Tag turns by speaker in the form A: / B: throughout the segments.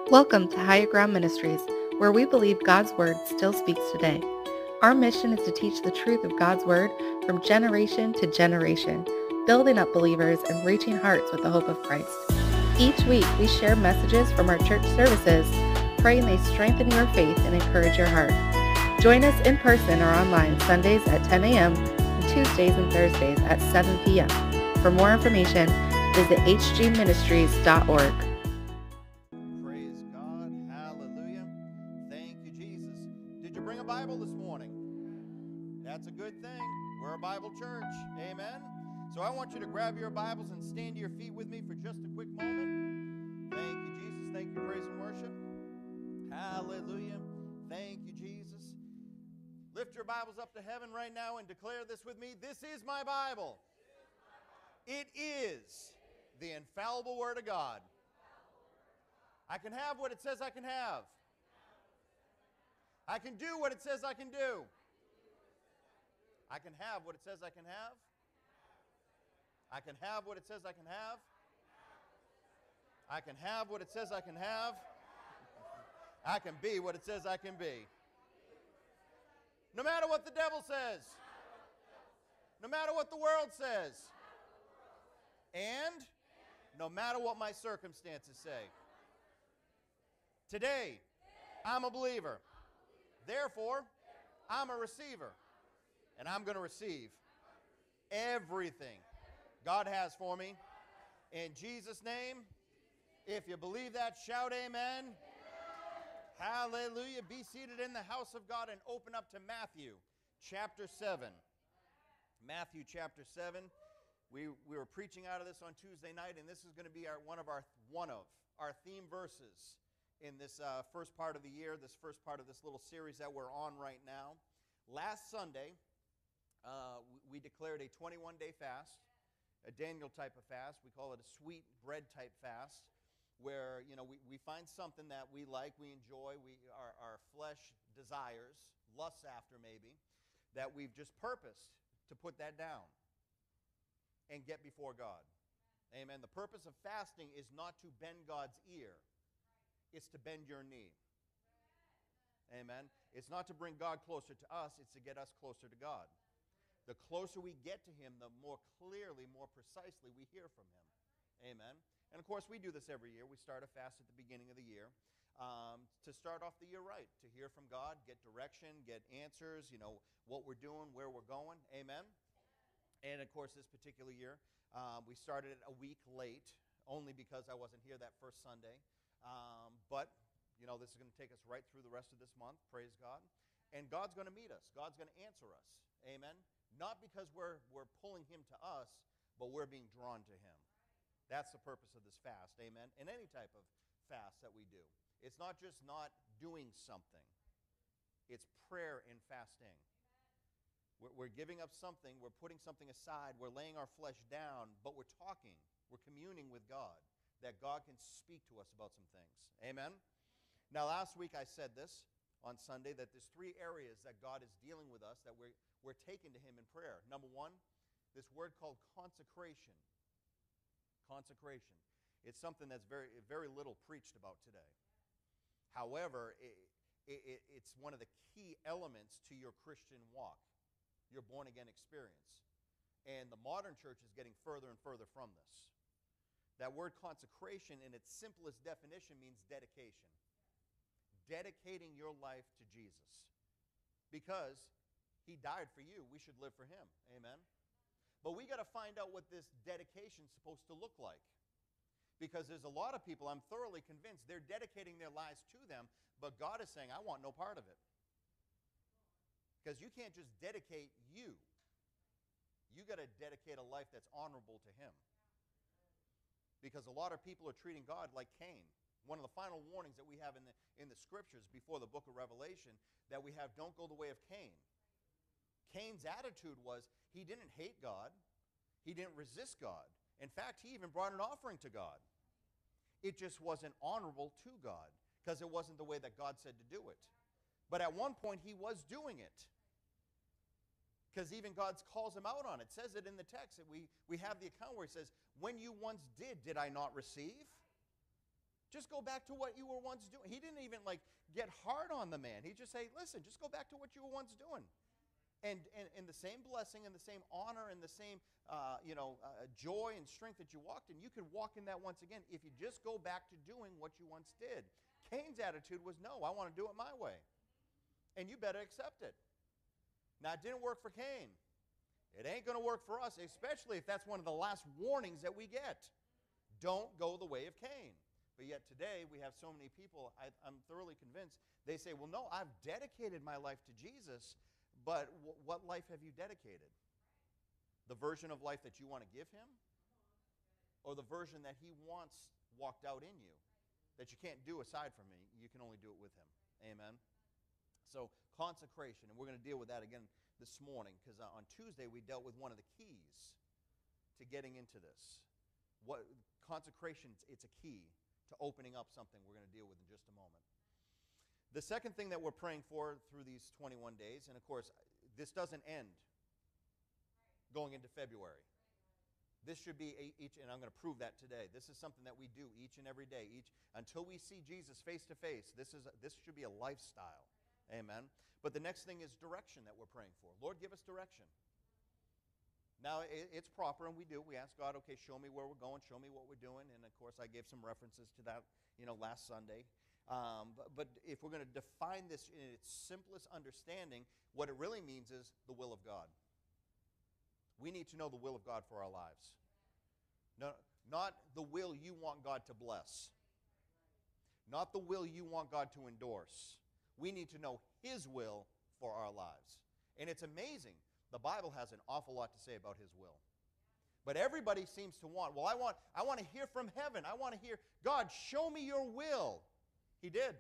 A: Welcome to Higher Ground Ministries, where we believe God's Word still speaks today. Our mission is to teach the truth of God's Word from generation to generation, building up believers and reaching hearts with the hope of Christ. Each week, we share messages from our church services, praying they strengthen your faith and encourage your heart. Join us in person or online Sundays at 10 a.m. and Tuesdays and Thursdays at 7 p.m. For more information, visit hgministries.org.
B: Praise God. Hallelujah. Thank you, Jesus. Did you bring a Bible this morning? That's a good thing. We're a Bible church. Amen. So I want you to grab your Bibles and stand to your feet with me for just a quick moment. Thank you, Jesus. Thank you, praise and worship. Hallelujah. Thank you, Jesus. Lift your Bibles up to heaven right now and declare this with me. This is my Bible. It is the infallible Word of God. I can have what it says I can have. I can do what it says I can do. I can have what it says I can have. I can have what it says I can have. I can have what it says I can have. I can be what it says I can be. No matter what the devil says. No matter what the world says. And no matter what my circumstances say. Today, I'm a believer. Therefore, I'm a receiver. And I'm going to receive everything God has for me. In Jesus' name, if you believe that, shout amen. Hallelujah. Be seated in the house of God and open up to Matthew chapter 7. Matthew chapter 7. We were preaching out of this on Tuesday night, and this is going to be one of our theme verses in this first part of the year, this first part of this little series that we're on right now. Last Sunday, we declared a 21-day fast, a Daniel type of fast. We call it a sweet bread type fast, where we find something that we like, we enjoy, our flesh desires, lusts after maybe, that we've just purposed to put that down and get before God. Amen. The purpose of fasting is not to bend God's ear. It's to bend your knee. Amen. It's not to bring God closer to us. It's to get us closer to God. The closer we get to Him, the more clearly, more precisely we hear from Him. Amen. And of course, we do this every year. We start a fast at the beginning of the year to start off the year right, to hear from God, get direction, get answers, what we're doing, where we're going. Amen. And of course, this particular year, we started it a week late, only because I wasn't here that first Sunday. But this is going to take us right through the rest of this month. Praise God. And God's going to meet us. God's going to answer us. Amen. Not because we're pulling Him to us, but we're being drawn to Him. That's the purpose of this fast. Amen. And any type of fast that we do. It's not just not doing something. It's prayer and fasting. We're giving up something. We're putting something aside. We're laying our flesh down, but we're talking. We're communing with God, that God can speak to us about some things. Amen? Now, last week I said this on Sunday, that there's three areas that God is dealing with us, that we're taking to Him in prayer. Number one, this word called consecration. Consecration. It's something that's very, very little preached about today. However, it's one of the key elements to your Christian walk, your born-again experience. And the modern church is getting further and further from this. That word consecration, in its simplest definition, means dedication. Dedicating your life to Jesus. Because He died for you, we should live for Him. Amen? But we got to find out what this dedication is supposed to look like. Because there's a lot of people, I'm thoroughly convinced, they're dedicating their lives to them, but God is saying, I want no part of it. Because you can't just dedicate you. You got to dedicate a life that's honorable to Him. Because a lot of people are treating God like Cain. One of the final warnings that we have in the scriptures before the book of Revelation, that we have, don't go the way of Cain. Cain's attitude was, he didn't hate God. He didn't resist God. In fact, he even brought an offering to God. It just wasn't honorable to God, because it wasn't the way that God said to do it. But at one point, he was doing it. Because even God calls him out on it. It says it in the text. We have the account where He says, when you once did I not receive? Just go back to what you were once doing. He didn't even like get hard on the man. He just say, listen, just go back to what you were once doing. And the same blessing and the same honor and the same joy and strength that you walked in, you could walk in that once again if you just go back to doing what you once did. Cain's attitude was, no, I want to do it my way. And you better accept it. Now, it didn't work for Cain. It ain't going to work for us, especially if that's one of the last warnings that we get. Don't go the way of Cain. But yet today, we have so many people, I'm thoroughly convinced, they say, well, no, I've dedicated my life to Jesus, but what life have you dedicated? The version of life that you want to give him? Or the version that he wants walked out in you? That you can't do aside from me, you can only do it with him. Amen? So, consecration, and we're going to deal with that again this morning, because on Tuesday we dealt with one of the keys to getting into this. Consecration, it's a key to opening up something we're going to deal with in just a moment. The second thing that we're praying for through these 21 days, and of course, this doesn't end going into February. This should be each, and I'm going to prove that today. This is something that we do each and every day. Until we see Jesus face to face, this should be a lifestyle. Amen. But the next thing is direction that we're praying for. Lord, give us direction. Now, it's proper, and we do. We ask God, okay, show me where we're going, show me what we're doing. And, of course, I gave some references to that, last Sunday. But if we're going to define this in its simplest understanding, what it really means is the will of God. We need to know the will of God for our lives. No, not the will you want God to bless. Not the will you want God to endorse. We need to know His will for our lives. And it's amazing. The Bible has an awful lot to say about His will. But everybody seems to want, well, I want to hear from heaven. I want to hear, God, show me your will. He did.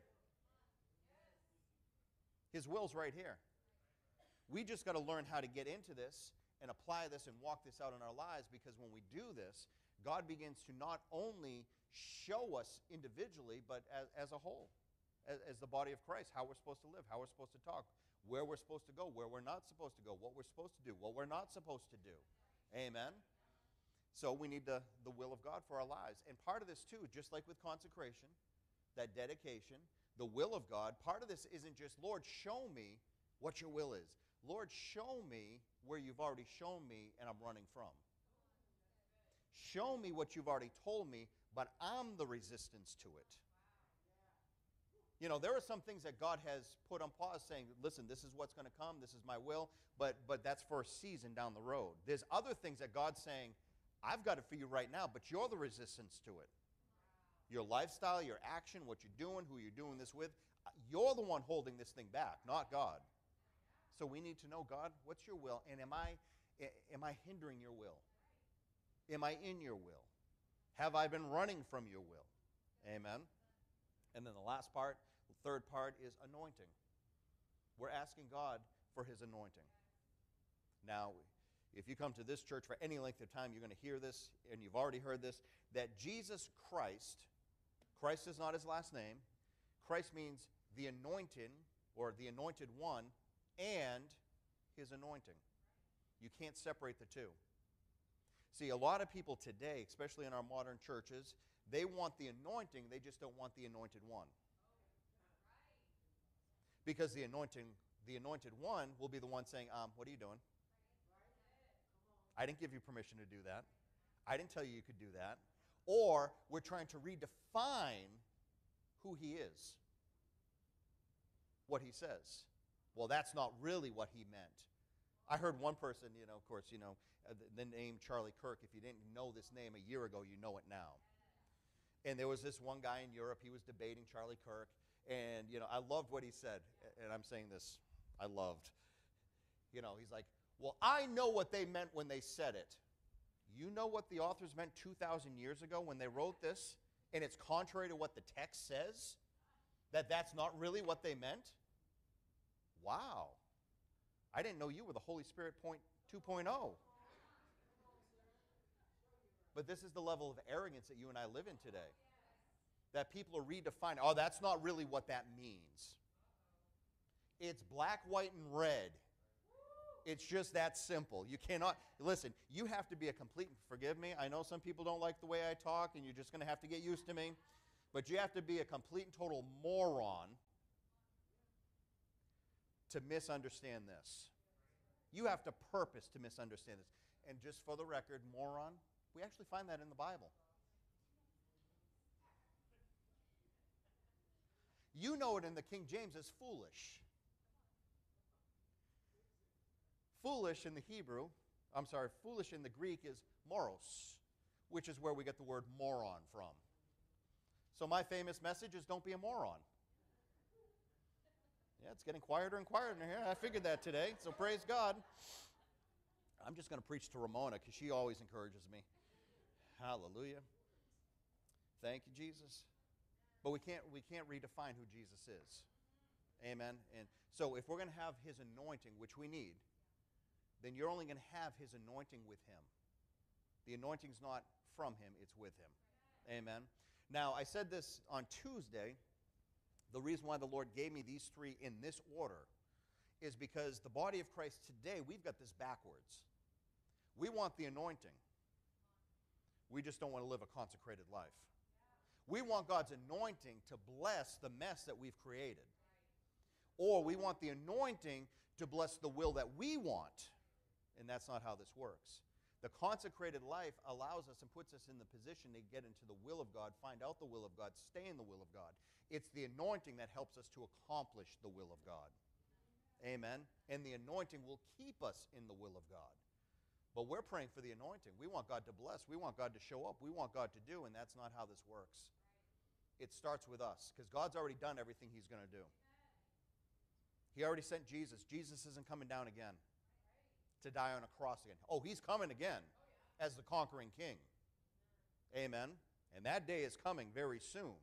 B: His will's right here. We just got to learn how to get into this and apply this and walk this out in our lives, because when we do this, God begins to not only show us individually, but as a whole, as the body of Christ, how we're supposed to live, how we're supposed to talk, where we're supposed to go, where we're not supposed to go, what we're supposed to do, what we're not supposed to do. Amen? So we need the will of God for our lives. And part of this too, just like with consecration, that dedication, the will of God, part of this isn't just, Lord, show me what your will is. Lord, show me where you've already shown me and I'm running from. Show me what you've already told me, but I'm the resistance to it. There are some things that God has put on pause saying, listen, this is what's going to come, this is my will, but that's for a season down the road. There's other things that God's saying, I've got it for you right now, but you're the resistance to it. Your lifestyle, your action, what you're doing, who you're doing this with, you're the one holding this thing back, not God. So we need to know, God, what's your will, and am I hindering your will? Am I in your will? Have I been running from your will? Amen. And then the last part, the third part, is anointing. We're asking God for His anointing. Now, if you come to this church for any length of time, you're going to hear this, and you've already heard this, that Jesus Christ is not His last name. Christ means the anointed, or the anointed one, and His anointing. You can't separate the two. See, a lot of people today, especially in our modern churches, they want the anointing, they just don't want the anointed one. Because the anointed one will be the one saying, what are you doing? I didn't give you permission to do that. I didn't tell you could do that. Or we're trying to redefine who He is, what He says. Well, that's not really what He meant. I heard one person, of course, the name Charlie Kirk. If you didn't know this name a year ago, you know it now. And there was this one guy in Europe, he was debating Charlie Kirk, and, I loved what he said, and I'm saying this, I loved. He's like, well, I know what they meant when they said it. You know what the authors meant 2,000 years ago when they wrote this, and it's contrary to what the text says? That's not really what they meant? Wow. I didn't know you were the Holy Spirit 2.0. But this is the level of arrogance that you and I live in today. That people are redefining, that's not really what that means. It's black, white, and red. It's just that simple. You cannot, listen, you have to be a complete, forgive me, I know some people don't like the way I talk, and you're just going to have to get used to me. But you have to be a complete and total moron to misunderstand this. You have to purpose to misunderstand this. And just for the record, moron, we actually find that in the Bible. You know it in the King James as foolish. Foolish in the foolish in the Greek is moros, which is where we get the word moron from. So my famous message is don't be a moron. Yeah, it's getting quieter and quieter in here. I figured that today, so praise God. I'm just going to preach to Ramona because she always encourages me. Hallelujah. Thank you, Jesus. But we can't redefine who Jesus is. Amen. And so if we're going to have his anointing, which we need, then you're only going to have his anointing with him. The anointing's not from him, it's with him. Amen. Now, I said this on Tuesday. The reason why the Lord gave me these three in this order is because the body of Christ today, we've got this backwards. We want the anointing. We just don't want to live a consecrated life. We want God's anointing to bless the mess that we've created. Or we want the anointing to bless the will that we want. And that's not how this works. The consecrated life allows us and puts us in the position to get into the will of God, find out the will of God, stay in the will of God. It's the anointing that helps us to accomplish the will of God. Amen. And the anointing will keep us in the will of God. But we're praying for the anointing. We want God to bless. We want God to show up. We want God to do, and that's not how this works. It starts with us, because God's already done everything he's going to do. He already sent Jesus. Jesus isn't coming down again to die on a cross again. Oh, he's coming again as the conquering king. Amen. And that day is coming very soon.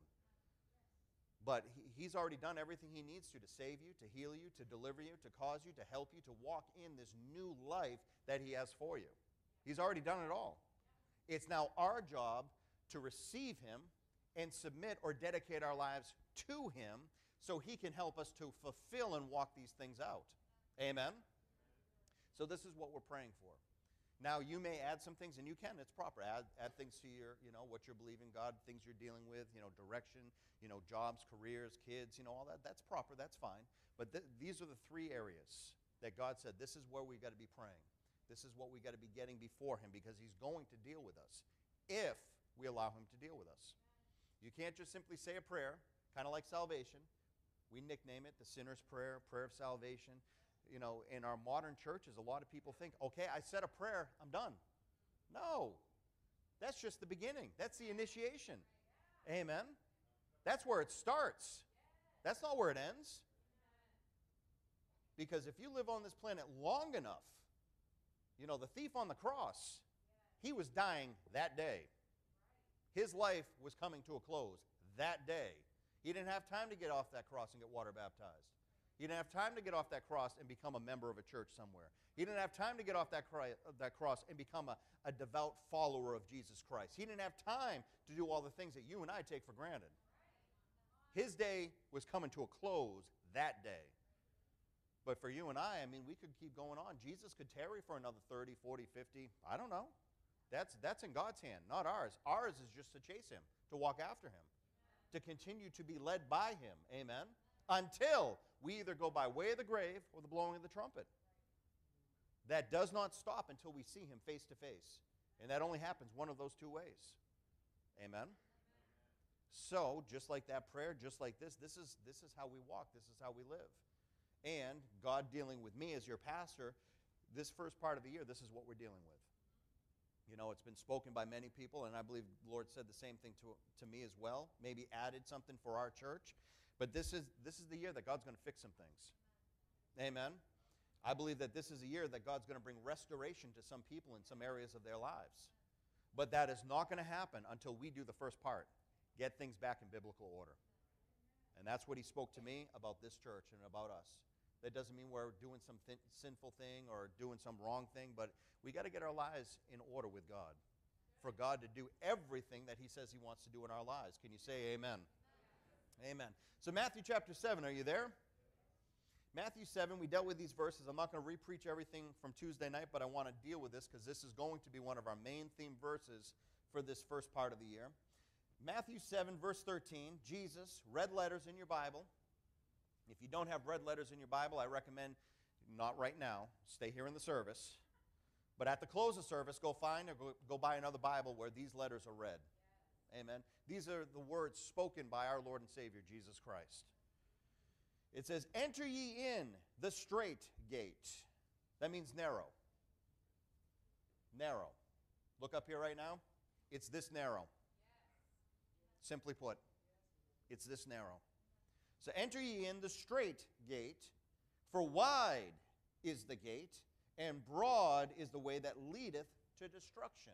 B: But he's already done everything he needs to save you, to heal you, to deliver you, to cause you, to help you, to walk in this new life that he has for you. He's already done it all. It's now our job to receive him and submit or dedicate our lives to him so he can help us to fulfill and walk these things out. Amen? So this is what we're praying for. Now, you may add some things, and you can. It's proper. Add things to your, what you're believing God, things you're dealing with, direction, jobs, careers, kids, all that. That's proper. That's fine. But these are the three areas that God said, this is where we've got to be praying. This is what we've got to be getting before him, because he's going to deal with us if we allow him to deal with us. You can't just simply say a prayer, kind of like salvation. We nickname it the sinner's prayer, prayer of salvation. In our modern churches, a lot of people think, okay, I said a prayer, I'm done. No, that's just the beginning. That's the initiation. Amen. That's where it starts. That's not where it ends. Because if you live on this planet long enough, the thief on the cross, he was dying that day. His life was coming to a close that day. He didn't have time to get off that cross and get water baptized. He didn't have time to get off that cross and become a member of a church somewhere. He didn't have time to get off that cross and become a devout follower of Jesus Christ. He didn't have time to do all the things that you and I take for granted. His day was coming to a close that day. But for you and I we could keep going on. Jesus could tarry for another 30, 40, 50, I don't know. That's in God's hand, not ours. Ours is just to chase him, to walk after him, to continue to be led by him. Amen? Until we either go by way of the grave or the blowing of the trumpet. That does not stop until we see him face to face. And that only happens one of those two ways. Amen? So, just like that prayer, just like this is how we walk. This is how we live. And God dealing with me as your pastor, this first part of the year, this is what we're dealing with. It's been spoken by many people, and I believe the Lord said the same thing to me as well. Maybe added something for our church. But this is the year that God's going to fix some things. Amen? I believe that this is a year that God's going to bring restoration to some people in some areas of their lives. But that is not going to happen until we do the first part, get things back in biblical order. And that's what he spoke to me about this church and about us. That doesn't mean we're doing some sinful thing or doing some wrong thing, but we got to get our lives in order with God for God to do everything that he says he wants to do in our lives. Can you say amen? Amen. So Matthew chapter 7, are you there? Matthew 7, we dealt with these verses. I'm not going to re-preach everything from Tuesday night, but I want to deal with this because this is going to be one of our main theme verses for this first part of the year. Matthew 7, verse 13, Jesus, red letters in your Bible. If you don't have red letters in your Bible, I recommend, not right now, stay here in the service. But at the close of service, go find or go buy another Bible where these letters are read. Amen. These are the words spoken by our Lord and Savior, Jesus Christ. It says, enter ye in the strait gate. That means narrow. Narrow. Look up here right now. It's this narrow. Simply put, it's this narrow. So enter ye in the strait gate, for wide is the gate, and broad is the way that leadeth to destruction.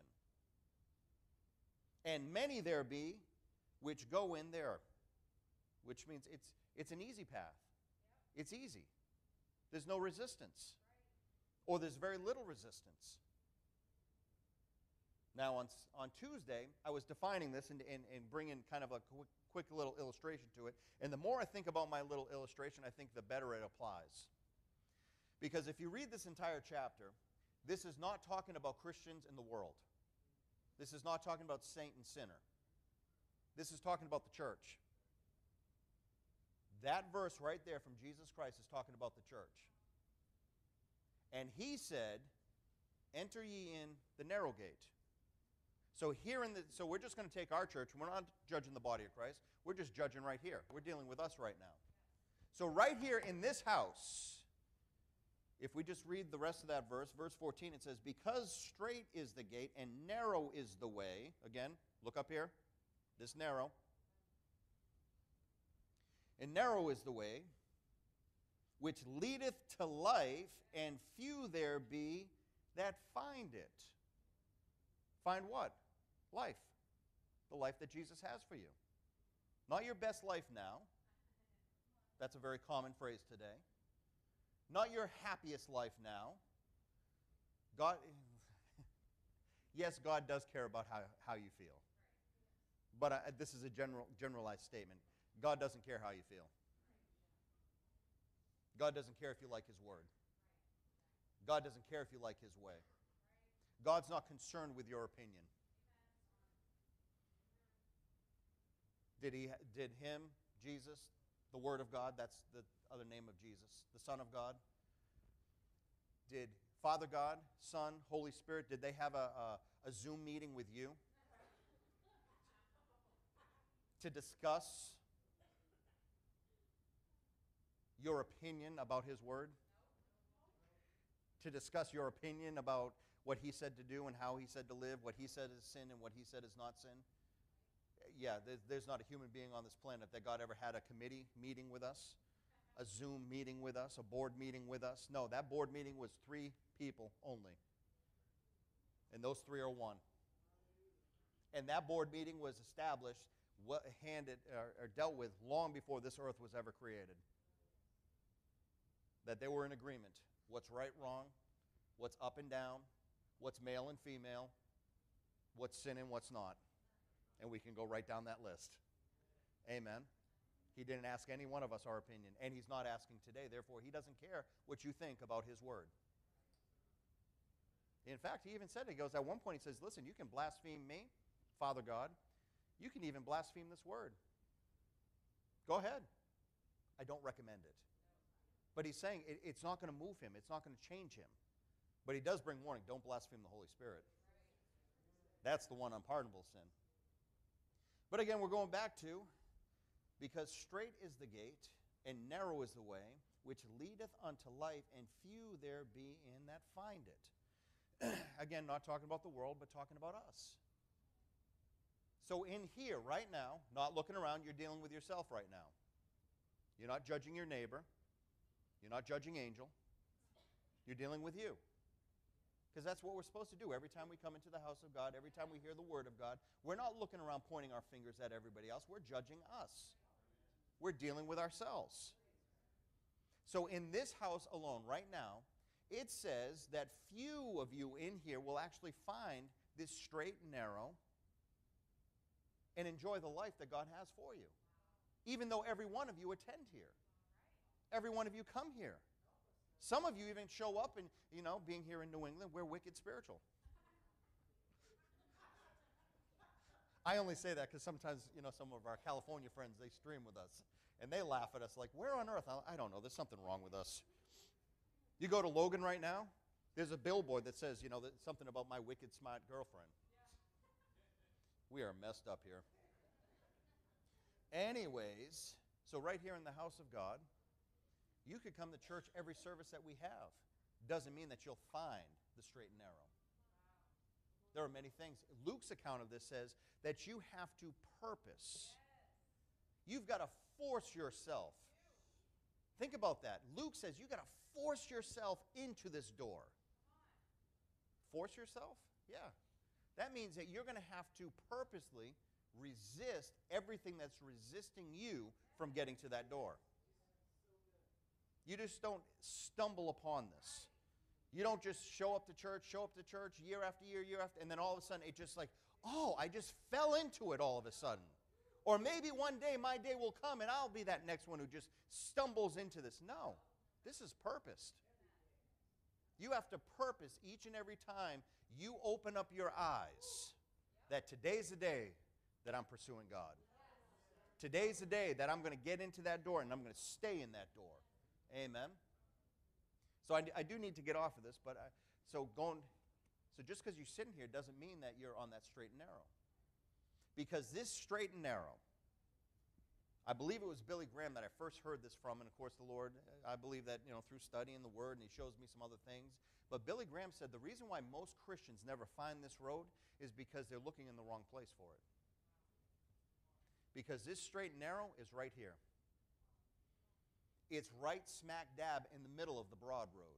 B: And many there be which go in there. Which means it's an easy path. It's easy. There's no resistance. Or there's very little resistance. Now on Tuesday, I was defining this and bringing kind of a quick little illustration to it. And the more I think about my little illustration, I think the better it applies. Because if you read this entire chapter, this is not talking about Christians in the world. This is not talking about saint and sinner. This is talking about the church. That verse right there from Jesus Christ is talking about the church. And he said, enter ye in the narrow gate. So so we're just going to take our church. We're not judging the body of Christ. We're just judging right here. We're dealing with us right now. So right here in this house, if we just read the rest of that verse, verse 14, it says, because strait is the gate and narrow is the way. Again, look up here. This narrow. And narrow is the way which leadeth to life, and few there be that find it. Find what? Life. The life that Jesus has for you. Not your best life now. That's a very common phrase today. Not your happiest life now. God, yes, God does care about how you feel. But this is a generalized statement. God doesn't care how you feel. God doesn't care if you like His Word. God doesn't care if you like His way. God's not concerned with your opinion. Did Him, Jesus, the Word of God, that's the other name of Jesus, the Son of God, did Father God, Son, Holy Spirit, did they have a Zoom meeting with you to discuss your opinion about His Word? To discuss your opinion about what He said to do and how He said to live, what He said is sin and what He said is not sin? Yeah, there's not a human being on this planet that God ever had a committee meeting with us, a Zoom meeting with us, a board meeting with us. No, that board meeting was 3 people only. And those 3 are one. And that board meeting was established, dealt with long before this earth was ever created. That they were in agreement. What's right, wrong, what's up and down, what's male and female, what's sin and what's not. And we can go right down that list. Amen. He didn't ask any one of us our opinion, and He's not asking today. Therefore, He doesn't care what you think about His Word. In fact, He even said, He goes, at one point He says, listen, you can blaspheme me, Father God. You can even blaspheme this Word. Go ahead. I don't recommend it. But He's saying it's not going to move Him. It's not going to change Him. But He does bring warning. Don't blaspheme the Holy Spirit. That's the one unpardonable sin. But again, we're going back to, because strait is the gate and narrow is the way which leadeth unto life, and few there be in that find it. Again, not talking about the world, but talking about us. So in here, right now, not looking around, you're dealing with yourself right now. You're not judging your neighbor. You're not judging Angel. You're dealing with you. Because that's what we're supposed to do every time we come into the house of God, every time we hear the Word of God. We're not looking around pointing our fingers at everybody else. We're judging us. We're dealing with ourselves. So in this house alone, right now, it says that few of you in here will actually find this straight and narrow and enjoy the life that God has for you. Even though every one of you attend here. Every one of you come here. Some of you even show up and, being here in New England, we're wicked spiritual. I only say that because sometimes, some of our California friends, they stream with us. And they laugh at us like, where on earth? I don't know. There's something wrong with us. You go to Logan right now, there's a billboard that says, something about my wicked smart girlfriend. We are messed up here. Anyways, so right here in the house of God, you could come to church every service that we have. Doesn't mean that you'll find the straight and narrow. There are many things. Luke's account of this says that you have to purpose. You've got to force yourself. Think about that. Luke says you've got to force yourself into this door. Force yourself? Yeah. That means that you're going to have to purposely resist everything that's resisting you from getting to that door. You just don't stumble upon this. You don't just show up to church year after year, and then all of a sudden it just like, oh, I just fell into it all of a sudden. Or maybe one day my day will come and I'll be that next one who just stumbles into this. No, this is purposed. You have to purpose each and every time you open up your eyes that today's the day that I'm pursuing God. Today's the day that I'm going to get into that door and I'm going to stay in that door. Amen. So I do need to get off of this, but so just because you're sitting here doesn't mean that you're on that straight and narrow. Because this straight and narrow, I believe it was Billy Graham that I first heard this from, and of course the Lord, I believe that, through studying the Word, and He shows me some other things. But Billy Graham said the reason why most Christians never find this road is because they're looking in the wrong place for it. Because this straight and narrow is right here. It's right smack dab in the middle of the broad road.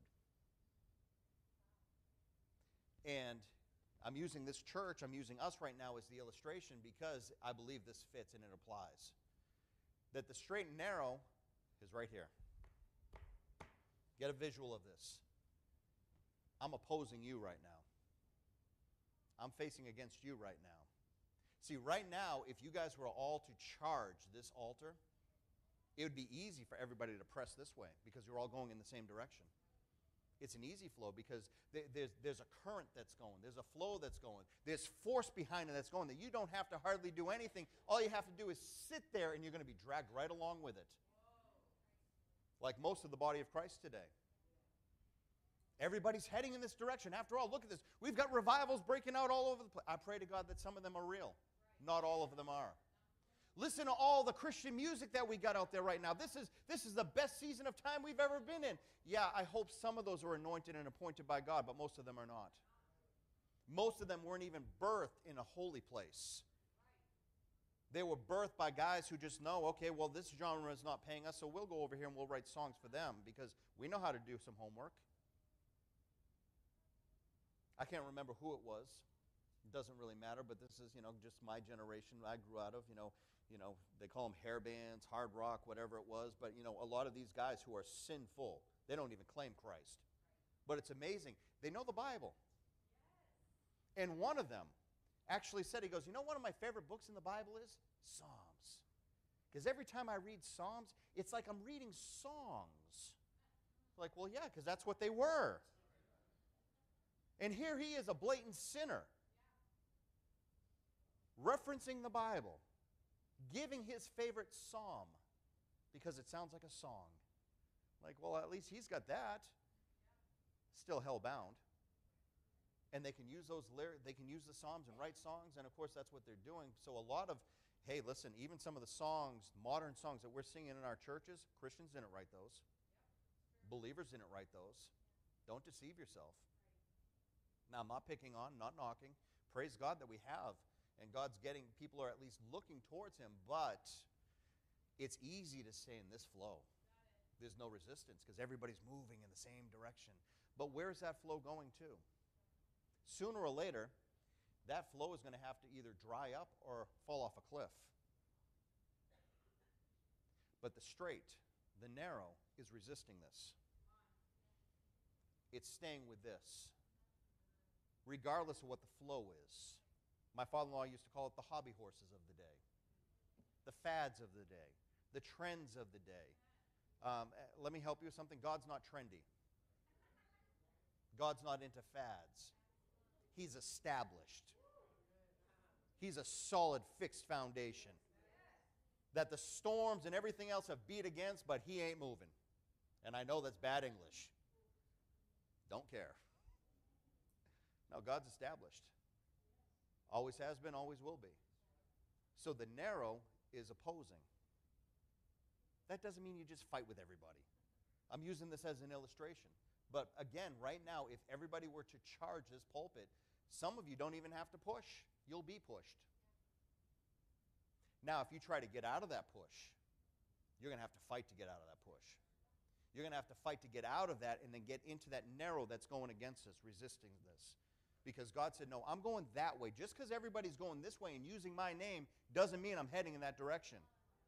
B: And I'm using this church, I'm using us right now as the illustration because I believe this fits and it applies. That the straight and narrow is right here. Get a visual of this. I'm opposing you right now. I'm facing against you right now. See, right now, if you guys were all to charge this altar, it would be easy for everybody to press this way because you're all going in the same direction. It's an easy flow because there's a current that's going. There's a flow that's going. There's force behind it that's going that you don't have to hardly do anything. All you have to do is sit there and you're going to be dragged right along with it. Like most of the body of Christ today. Everybody's heading in this direction. After all, look at this. We've got revivals breaking out all over the place. I pray to God that some of them are real. Not all of them are. Listen to all the Christian music that we got out there right now. This is the best season of time we've ever been in. Yeah, I hope some of those are anointed and appointed by God, but most of them are not. Most of them weren't even birthed in a holy place. They were birthed by guys who just know, okay, well, this genre is not paying us, so we'll go over here and we'll write songs for them because we know how to do some homework. I can't remember who it was. It doesn't really matter, but this is, just my generation I grew out of, they call them hair bands, hard rock, whatever it was. But, a lot of these guys who are sinful, they don't even claim Christ. But it's amazing. They know the Bible. And one of them actually said, he goes, one of my favorite books in the Bible is Psalms. Because every time I read Psalms, it's like I'm reading songs. Like, well, yeah, because that's what they were. And here he is, a blatant sinner, referencing the Bible, giving his favorite psalm because it sounds like a song. Like, well, at least he's got that. Still hell-bound. And they can use those lyrics, they can use the psalms and write songs, and of course that's what they're doing. So a lot of, hey, listen, even some of the songs, modern songs that we're singing in our churches, Christians didn't write those. Believers didn't write those. Don't deceive yourself. Now, I'm not picking on, not knocking. Praise God that we have. And God's getting, people are at least looking towards Him. But it's easy to stay in this flow. There's no resistance because everybody's moving in the same direction. But where's that flow going to? Sooner or later, that flow is going to have to either dry up or fall off a cliff. But the straight, the narrow, is resisting this. It's staying with this, regardless of what the flow is. My father-in-law used to call it the hobby horses of the day, the fads of the day, the trends of the day. Let me help you with something. God's not trendy. God's not into fads. He's established. He's a solid, fixed foundation that the storms and everything else have beat against, but he ain't moving. And I know that's bad English. Don't care. No, God's established. Always has been, always will be. So the narrow is opposing. That doesn't mean you just fight with everybody. I'm using this as an illustration. But again, right now, if everybody were to charge this pulpit, some of you don't even have to push. You'll be pushed. Now, if you try to get out of that push, you're going to have to fight to get out of that push. You're going to have to fight to get out of that and then get into that narrow that's going against us, resisting this. Because God said, no, I'm going that way. Just because everybody's going this way and using my name doesn't mean I'm heading in that direction.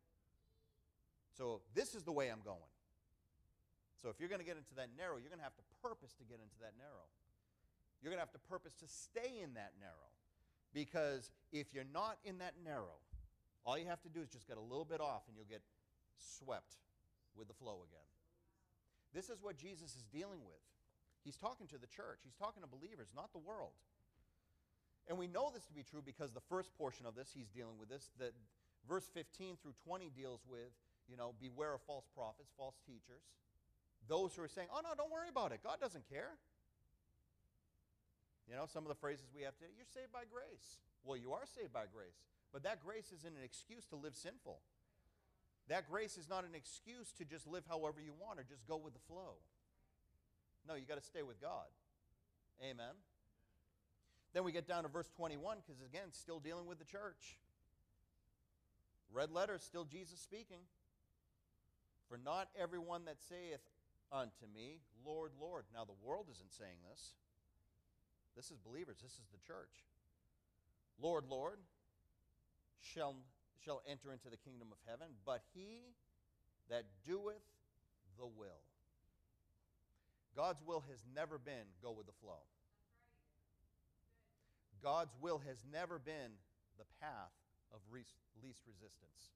B: So this is the way I'm going. So if you're going to get into that narrow, you're going to have to purpose to get into that narrow. You're going to have to purpose to stay in that narrow. Because if you're not in that narrow, all you have to do is just get a little bit off and you'll get swept with the flow again. This is what Jesus is dealing with. He's talking to the church. He's talking to believers, not the world. And we know this to be true because the first portion of this, he's dealing with this. That verse 15 through 20 deals with, beware of false prophets, false teachers. Those who are saying, oh, no, don't worry about it. God doesn't care. Some of the phrases we have today, you're saved by grace. Well, you are saved by grace. But that grace isn't an excuse to live sinful. That grace is not an excuse to just live however you want or just go with the flow. No, you got to stay with God. Amen. Then we get down to verse 21 because, again, still dealing with the church. Red letters, still Jesus speaking. For not everyone that saith unto me, Lord, Lord. Now, the world isn't saying this. This is believers. This is the church. Lord, Lord, shall enter into the kingdom of heaven, but he that doeth the will. God's will has never been go with the flow. God's will has never been the path of least resistance.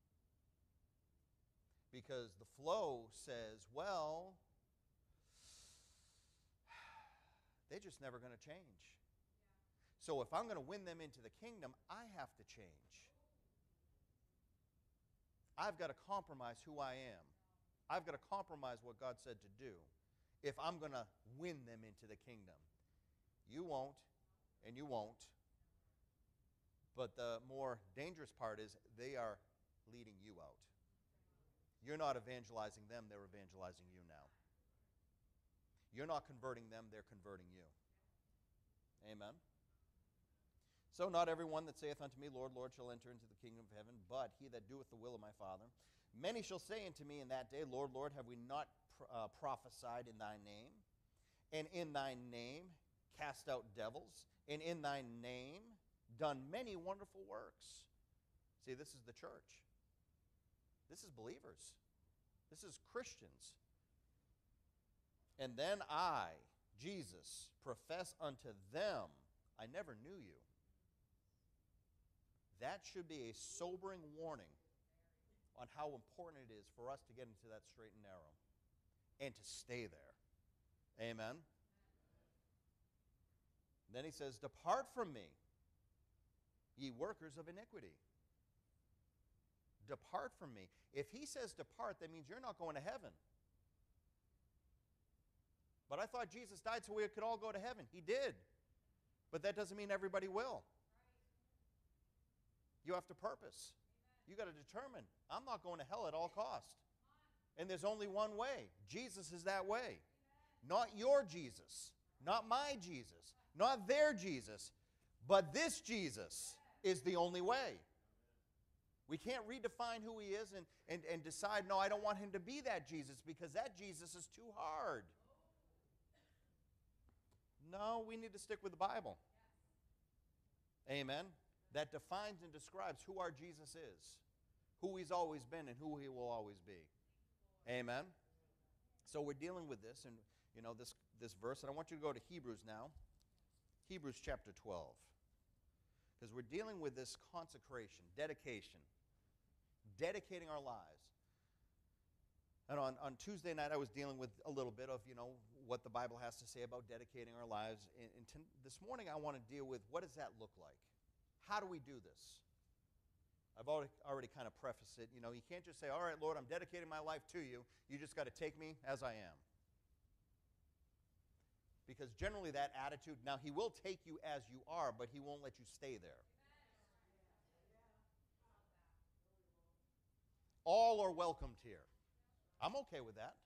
B: Because the flow says, well, they're just never going to change. So if I'm going to win them into the kingdom, I have to change. I've got to compromise who I am. I've got to compromise what God said to do if I'm going to win them into the kingdom. You won't, and you won't. But the more dangerous part is they are leading you out. You're not evangelizing them, they're evangelizing you now. You're not converting them, they're converting you. Amen. So not everyone that saith unto me, Lord, Lord, shall enter into the kingdom of heaven, but he that doeth the will of my Father. Many shall say unto me in that day, Lord, Lord, have we not prophesied in thy name? And in thy name cast out devils? And in thy name done many wonderful works? See, this is the church. This is believers. This is Christians. And then I, Jesus, profess unto them, I never knew you. That should be a sobering warning on how important it is for us to get into that straight and narrow and to stay there. Amen. Then he says, depart from me, ye workers of iniquity. Depart from me. If he says depart, that means you're not going to heaven. But I thought Jesus died so we could all go to heaven. He did. But that doesn't mean everybody will. You have to purpose. You got to determine, I'm not going to hell at all cost. And there's only one way. Jesus is that way. Not your Jesus. Not my Jesus. Not their Jesus. But this Jesus is the only way. We can't redefine who he is and decide, no, I don't want him to be that Jesus because that Jesus is too hard. No, we need to stick with the Bible. Amen. That defines and describes who our Jesus is, who he's always been, and who he will always be. Amen. So we're dealing with this, and this verse, and I want you to go to Hebrews now, Hebrews chapter 12, because we're dealing with this consecration, dedication, dedicating our lives. And on Tuesday night, I was dealing with a little bit of, what the Bible has to say about dedicating our lives. And this morning, I want to deal with what does that look like? How do we do this? I've already kind of prefaced it. You know, you can't just say, all right, Lord, I'm dedicating my life to you. You just got to take me as I am. Because generally that attitude, now he will take you as you are, but he won't let you stay there. All are welcomed here. I'm okay with that.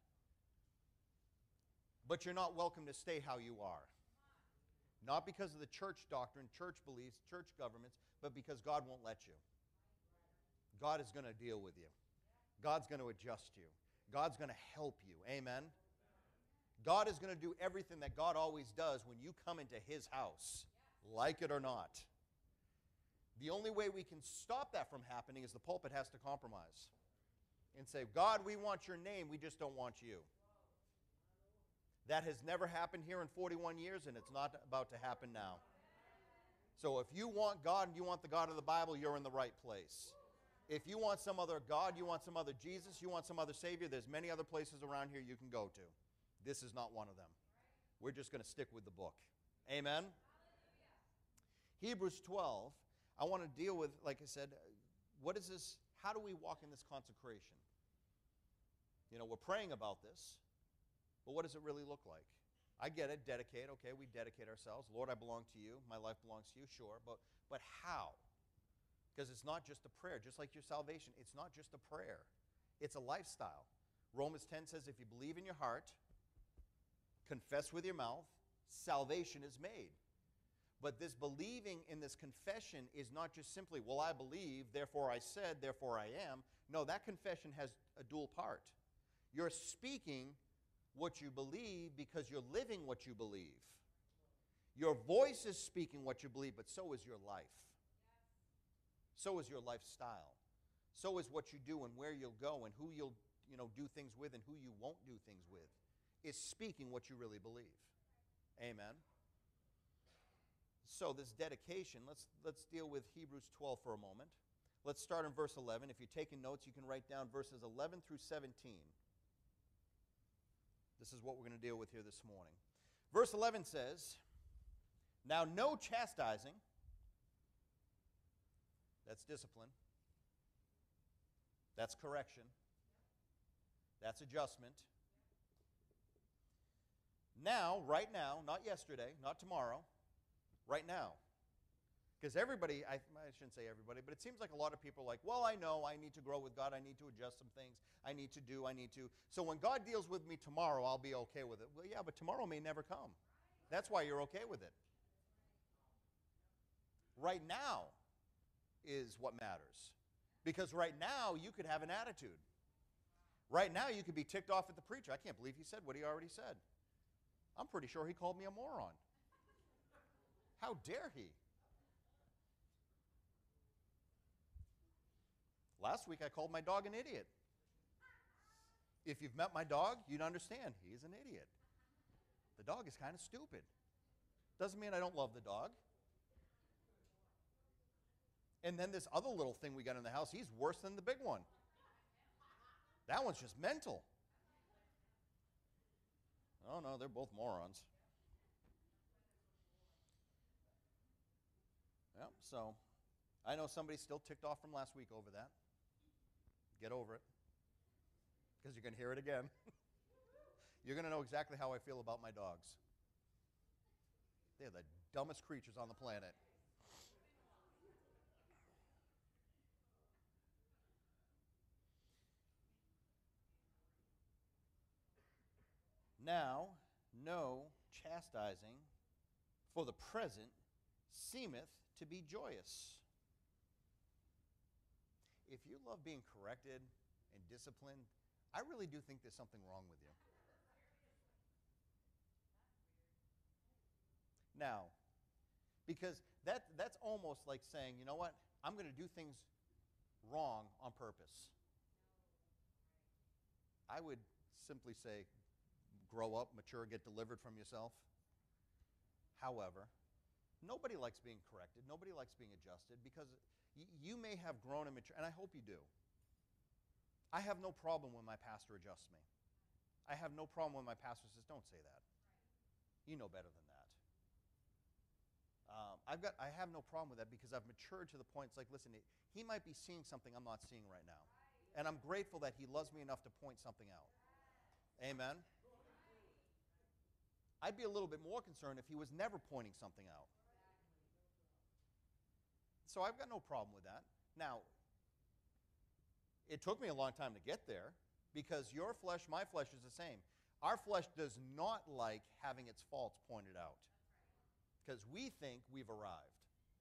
B: But you're not welcome to stay how you are. Not because of the church doctrine, church beliefs, church governments, but because God won't let you. God is going to deal with you. God's going to adjust you. God's going to help you. Amen? God is going to do everything that God always does when you come into his house, like it or not. The only way we can stop that from happening is the pulpit has to compromise and say, God, we want your name, we just don't want you. That has never happened here in 41 years, and it's not about to happen now. So if you want God and you want the God of the Bible, you're in the right place. If you want some other God, you want some other Jesus, you want some other Savior, there's many other places around here you can go to. This is not one of them. We're just going to stick with the book. Amen? Hebrews 12, I want to deal with, like I said, what is this? How do we walk in this consecration? You know, we're praying about this, but what does it really look like? I get it, dedicate, okay, we dedicate ourselves. Lord, I belong to you. My life belongs to you, sure, but how? Because it's not just a prayer. Just like your salvation, it's not just a prayer. It's a lifestyle. Romans 10 says if you believe in your heart, confess with your mouth, salvation is made. But this believing in this confession is not just simply, well, I believe, therefore I said, therefore I am. No, that confession has a dual part. You're speaking what you believe because you're living what you believe. Your voice is speaking what you believe, but so is your life. So is your lifestyle. So is what you do and where you'll go and who you'll do things with and who you won't do things with. Is speaking what you really believe. Amen. So this dedication, let's deal with Hebrews 12 for a moment. Let's start in verse 11. If you're taking notes, you can write down verses 11 through 17. This is what we're going to deal with here this morning. Verse 11 says, now no chastising, that's discipline, that's correction, that's adjustment. Now, right now, not yesterday, not tomorrow, right now. Because everybody, I shouldn't say everybody, but it seems like a lot of people are like, well, I know I need to grow with God. I need to adjust some things. I need to. So when God deals with me tomorrow, I'll be okay with it. Well, yeah, but tomorrow may never come. That's why you're okay with it. Right now is what matters. Because right now, you could have an attitude. Right now, you could be ticked off at the preacher. I can't believe he said what he already said. I'm pretty sure he called me a moron. How dare he? Last week I called my dog an idiot. If you've met my dog, you'd understand. He's an idiot. The dog is kind of stupid. Doesn't mean I don't love the dog. And then this other little thing we got in the house, he's worse than the big one. That one's just mental. Oh no, they're both morons. Yep, so I know somebody's still ticked off from last week over that. Get over it. Because you're going to hear it again. You're going to know exactly how I feel about my dogs. They're the dumbest creatures on the planet. Now, no chastising for the present seemeth to be joyous. If you love being corrected and disciplined, I really do think there's something wrong with you. Now, because that's almost like saying, you know what, I'm going to do things wrong on purpose. I would simply say, grow up, mature, get delivered from yourself. However, nobody likes being corrected. Nobody likes being adjusted because you may have grown and matured, and I hope you do. I have no problem when my pastor adjusts me. I have no problem when my pastor says, don't say that. You know better than that. I have no problem with that because I've matured to the point, it's like, listen, he might be seeing something I'm not seeing right now. And I'm grateful that he loves me enough to point something out. Amen? I'd be a little bit more concerned if he was never pointing something out. So I've got no problem with that. Now, it took me a long time to get there because your flesh, my flesh is the same. Our flesh does not like having its faults pointed out because we think we've arrived.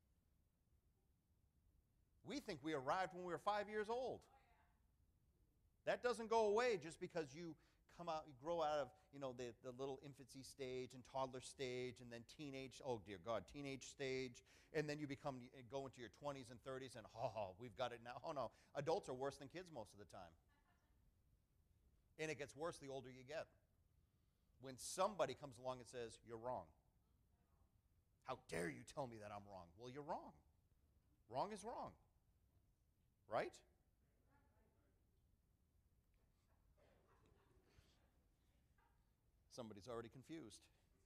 B: We think we arrived when we were 5 years old. That doesn't go away just because you grow out of, the little infancy stage and toddler stage and then teenage, oh dear God, teenage stage, and then you go into your 20s and 30s and, we've got it now. Oh no, adults are worse than kids most of the time. And it gets worse the older you get. When somebody comes along and says, you're wrong. How dare you tell me that I'm wrong? Well, you're wrong. Wrong is wrong. Right? Somebody's already confused.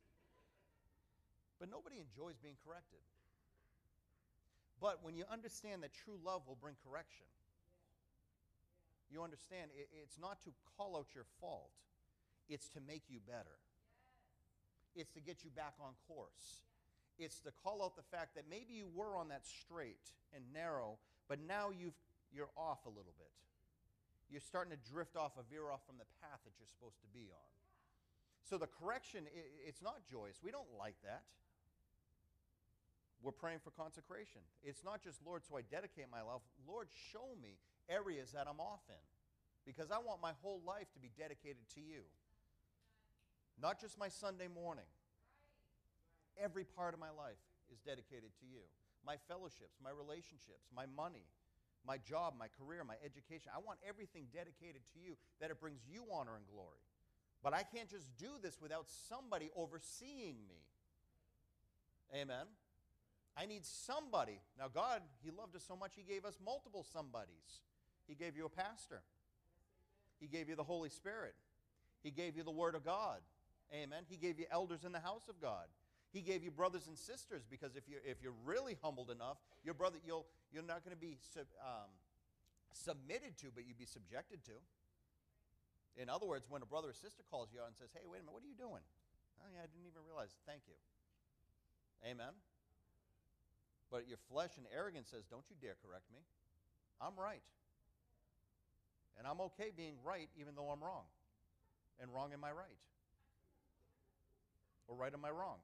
B: But nobody enjoys being corrected. But when you understand that true love will bring correction, you understand it's not to call out your fault. It's to make you better. It's to get you back on course. It's to call out the fact that maybe you were on that straight and narrow, but now you're off a little bit. You're starting to drift off, veer off from the path that you're supposed to be on. So the correction, it's not joyous. We don't like that. We're praying for consecration. It's not just, Lord, so I dedicate my life. Lord, show me areas that I'm off in, because I want my whole life to be dedicated to you. Not just my Sunday morning. Every part of my life is dedicated to you. My fellowships, my relationships, my money, my job, my career, my education. I want everything dedicated to you, that it brings you honor and glory. But I can't just do this without somebody overseeing me. Amen. I need somebody. Now God, He loved us so much, He gave us multiple somebodies. He gave you a pastor. He gave you the Holy Spirit. He gave you the Word of God. Amen. He gave you elders in the house of God. He gave you brothers and sisters, because if you're really humbled enough, your brother, you're not going to be submitted to, but you'd be subjected to. In other words, when a brother or sister calls you out and says, hey, wait a minute, what are you doing? Oh, yeah, I didn't even realize. Thank you. Amen. But your flesh and arrogance says, don't you dare correct me. I'm right. And I'm okay being right even though I'm wrong. And wrong am I right? Or right am I wrong?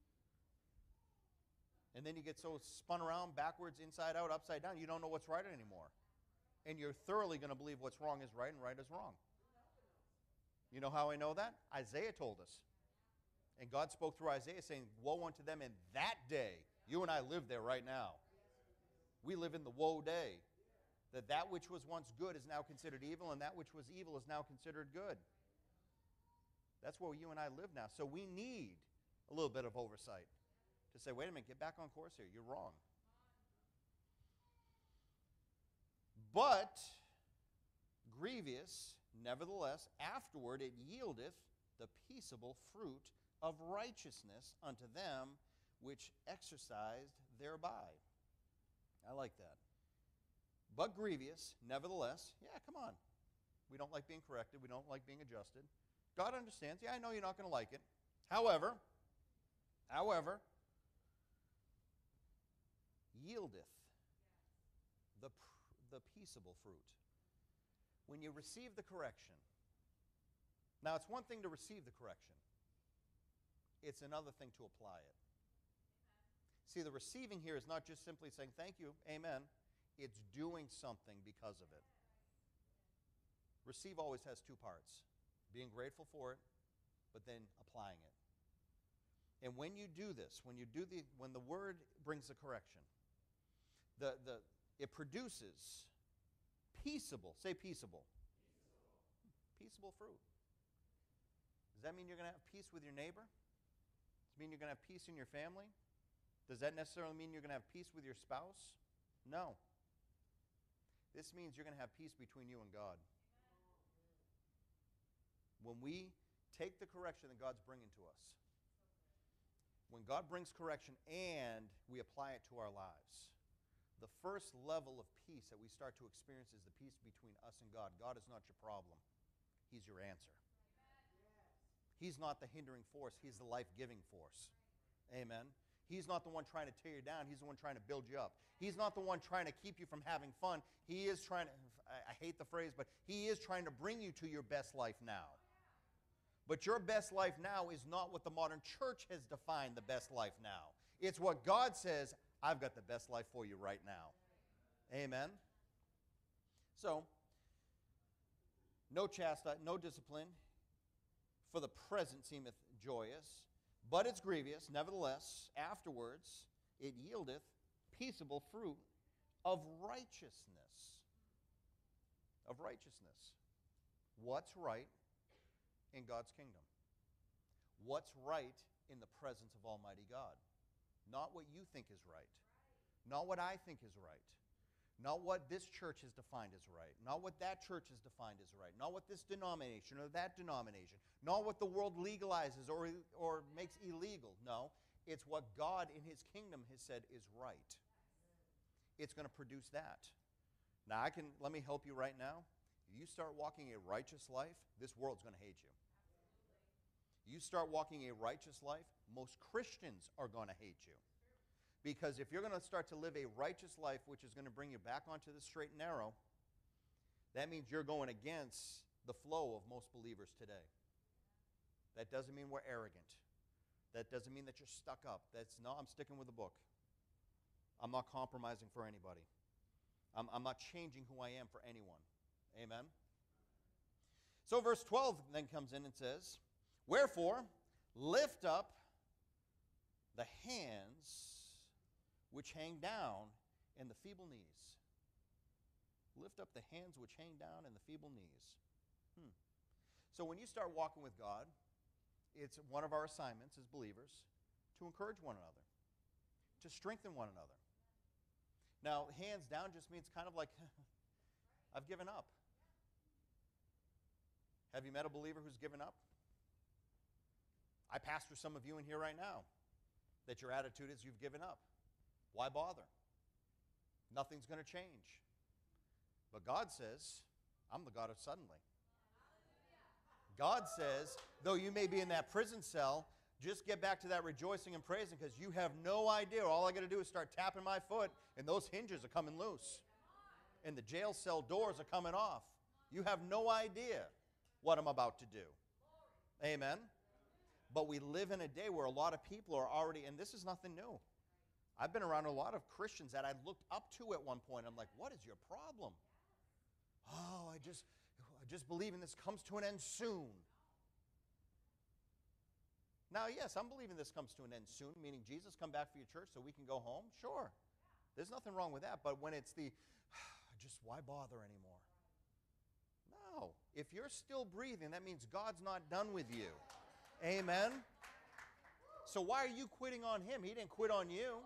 B: And then you get so spun around backwards, inside out, upside down, you don't know what's right anymore. And you're thoroughly going to believe what's wrong is right and right is wrong. You know how I know that? Isaiah told us. And God spoke through Isaiah saying, woe unto them in that day. You and I live there right now. We live in the woe day. That which was once good is now considered evil, and that which was evil is now considered good. That's where you and I live now. So we need a little bit of oversight to say, wait a minute, get back on course here. You're wrong. But grievous, nevertheless, afterward it yieldeth the peaceable fruit of righteousness unto them which exercised thereby. I like that. But grievous, nevertheless, yeah, come on. We don't like being corrected. We don't like being adjusted. God understands. Yeah, I know you're not going to like it. However, yieldeth the peaceable fruit. When you receive the correction, now it's one thing to receive the correction. It's another thing to apply it. See, the receiving here is not just simply saying, thank you, amen. It's doing something because of it. Receive always has two parts. Being grateful for it, but then applying it. And when you do this, when the word brings the correction, it produces peaceable, say peaceable. Peaceable fruit. Does that mean you're going to have peace with your neighbor? Does it mean you're going to have peace in your family? Does that necessarily mean you're going to have peace with your spouse? No. This means you're going to have peace between you and God. When we take the correction that God's bringing to us, when God brings correction and we apply it to our lives, the first level of peace that we start to experience is the peace between us and God. God is not your problem. He's your answer. He's not the hindering force. He's the life-giving force. Amen. He's not the one trying to tear you down. He's the one trying to build you up. He's not the one trying to keep you from having fun. He is trying to, I hate the phrase, but he is trying to bring you to your best life now. But your best life now is not what the modern church has defined the best life now. It's what God says, I've got the best life for you right now. Amen. So, no chastity, no discipline, for the present seemeth joyous, but it's grievous. Nevertheless, afterwards it yieldeth peaceable fruit of righteousness. Of righteousness. What's right in God's kingdom? What's right in the presence of Almighty God? Not what you think is right. Not what I think is right. Not what this church has defined as right. Not what that church has defined as right. Not what this denomination or that denomination. Not what the world legalizes or makes illegal. No, it's what God in his kingdom has said is right. It's going to produce that. Now, let me help you right now. You start walking a righteous life, this world's going to hate you. You start walking a righteous life, most Christians are going to hate you. Because if you're going to start to live a righteous life, which is going to bring you back onto the straight and narrow, that means you're going against the flow of most believers today. That doesn't mean we're arrogant. That doesn't mean that you're stuck up. No, I'm sticking with the book. I'm not compromising for anybody. I'm not changing who I am for anyone. Amen? So verse 12 then comes in and says, wherefore, lift up the hands which hang down and the feeble knees. Lift up the hands which hang down and the feeble knees. So when you start walking with God, it's one of our assignments as believers to encourage one another, to strengthen one another. Now, hands down just means kind of like, I've given up. Have you met a believer who's given up? I pastor some of you in here right now that your attitude is you've given up. Why bother? Nothing's going to change. But God says, I'm the God of suddenly. God says, though you may be in that prison cell, just get back to that rejoicing and praising because you have no idea. All I got to do is start tapping my foot and those hinges are coming loose. And the jail cell doors are coming off. You have no idea what I'm about to do. Amen? But we live in a day where a lot of people are already, and this is nothing new. I've been around a lot of Christians that I looked up to at one point. I'm like, what is your problem? Oh, I just believe in this comes to an end soon. Now, yes, I'm believing this comes to an end soon, meaning Jesus come back for your church so we can go home. Sure. There's nothing wrong with that. But when it's just why bother anymore? No. If you're still breathing, that means God's not done with you. Amen? So why are you quitting on him? He didn't quit on you.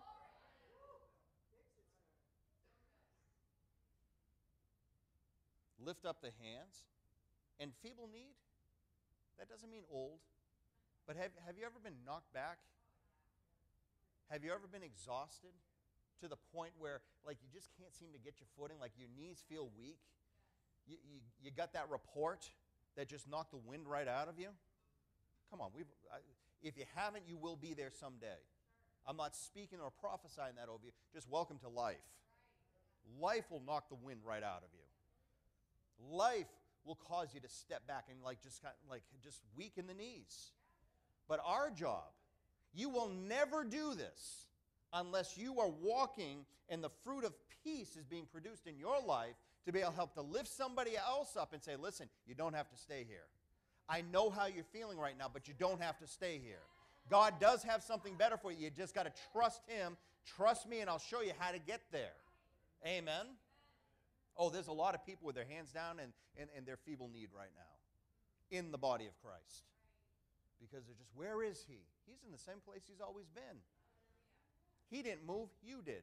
B: Lift up the hands. And feeble need, that doesn't mean old. But have you ever been knocked back? Have you ever been exhausted to the point where like you just can't seem to get your footing, like your knees feel weak? You got that report that just knocked the wind right out of you? Come on, if you haven't, you will be there someday. I'm not speaking or prophesying that over you. Just welcome to life. Life will knock the wind right out of you. Life will cause you to step back and just weaken the knees. But our job, you will never do this unless you are walking and the fruit of peace is being produced in your life to be able to help to lift somebody else up and say, listen, you don't have to stay here. I know how you're feeling right now, but you don't have to stay here. God does have something better for you. You just got to trust him. Trust me, and I'll show you how to get there. Amen? Oh, there's a lot of people with their hands down and their feeble need right now in the body of Christ. Because they're just, where is he? He's in the same place he's always been. He didn't move, you did.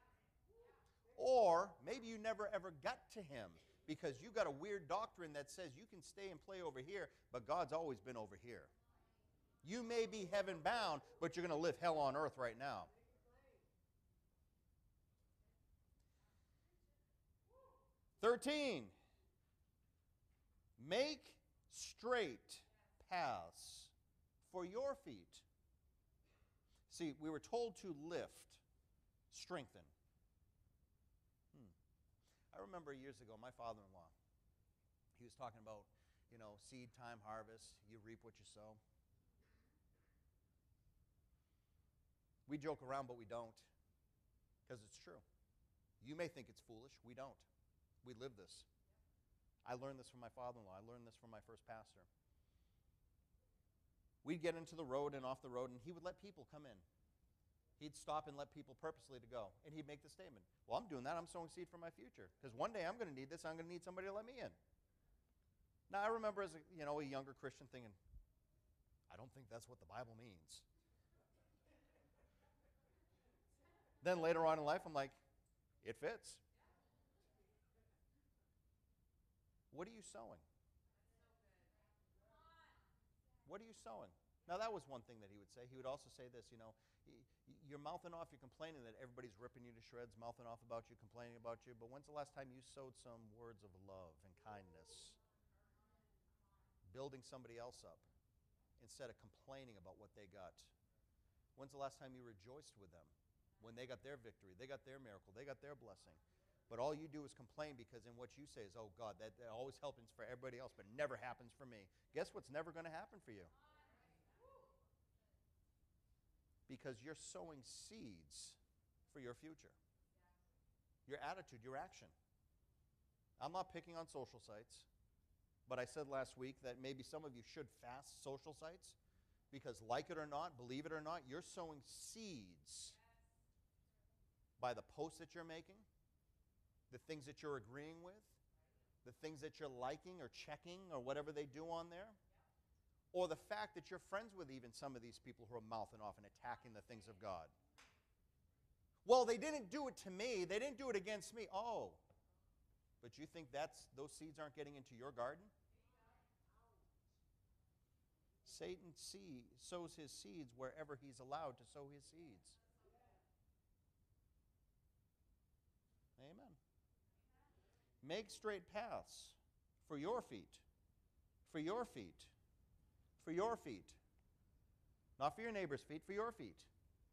B: Or maybe you never ever got to him because you got a weird doctrine that says you can stay and play over here, but God's always been over here. You may be heaven bound, but you're going to live hell on earth right now. "13. Make straight paths for your feet." See, we were told to lift, strengthen. I remember years ago, my father-in-law, he was talking about, seed time, harvest, you reap what you sow. We joke around, but we don't, because it's true. You may think it's foolish. We don't. We live this. I learned this from my father-in-law. I learned this from my first pastor. We'd get into the road and off the road, and he would let people come in. He'd stop and let people purposely to go. And he'd make the statement, well, I'm doing that. I'm sowing seed for my future. Because one day I'm going to need this. I'm going to need somebody to let me in. Now, I remember as a younger Christian thinking, I don't think that's what the Bible means. Then later on in life, I'm like, it fits. What are you sowing? What are you sowing? Now, that was one thing that he would say. He would also say this, you're mouthing off, you're complaining that everybody's ripping you to shreds, mouthing off about you, complaining about you, but when's the last time you sowed some words of love and kindness? Building somebody else up instead of complaining about what they got. When's the last time you rejoiced with them? When they got their victory, they got their miracle, they got their blessing. But all you do is complain because in what you say is, oh God, that always happens for everybody else, but never happens for me. Guess what's never going to happen for you? Because you're sowing seeds for your future. Your attitude, your action. I'm not picking on social sites, but I said last week that maybe some of you should fast social sites because, like it or not, believe it or not, you're sowing seeds by the posts that you're making, the things that you're agreeing with, the things that you're liking or checking or whatever they do on there, or the fact that you're friends with even some of these people who are mouthing off and attacking the things of God. Well, they didn't do it to me. They didn't do it against me. Oh, but you think those seeds aren't getting into your garden? Satan sows his seeds wherever he's allowed to sow his seeds. Amen. Make straight paths for your feet. For your feet. For your feet. Not for your neighbor's feet, for your feet.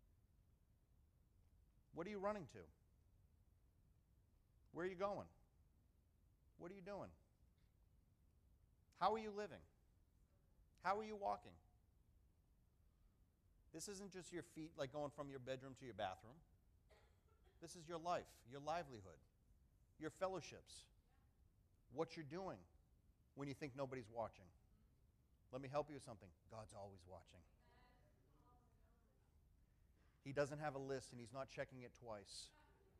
B: What are you running to? Where are you going? What are you doing? How are you living? How are you walking? This isn't just your feet like going from your bedroom to your bathroom. This is your life, your livelihood, your fellowships, what you're doing when you think nobody's watching. Let me help you with something. God's always watching. He doesn't have a list and he's not checking it twice.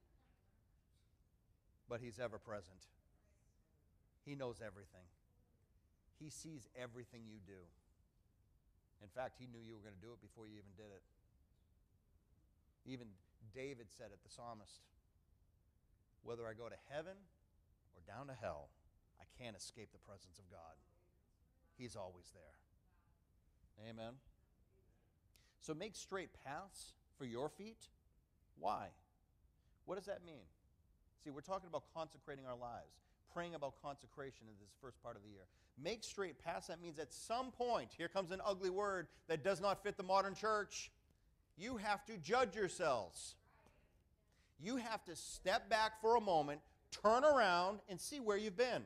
B: But he's ever present. He knows everything. He sees everything you do. In fact, he knew you were going to do it before you even did it. Even David said it, the psalmist, whether I go to heaven or down to hell, I can't escape the presence of God. He's always there. Amen. So make straight paths for your feet. Why? What does that mean? See, we're talking about consecrating our lives, praying about consecration in this first part of the year. Make straight paths, that means at some point, here comes an ugly word that does not fit the modern church, you have to judge yourselves. You have to step back for a moment, turn around, and see where you've been.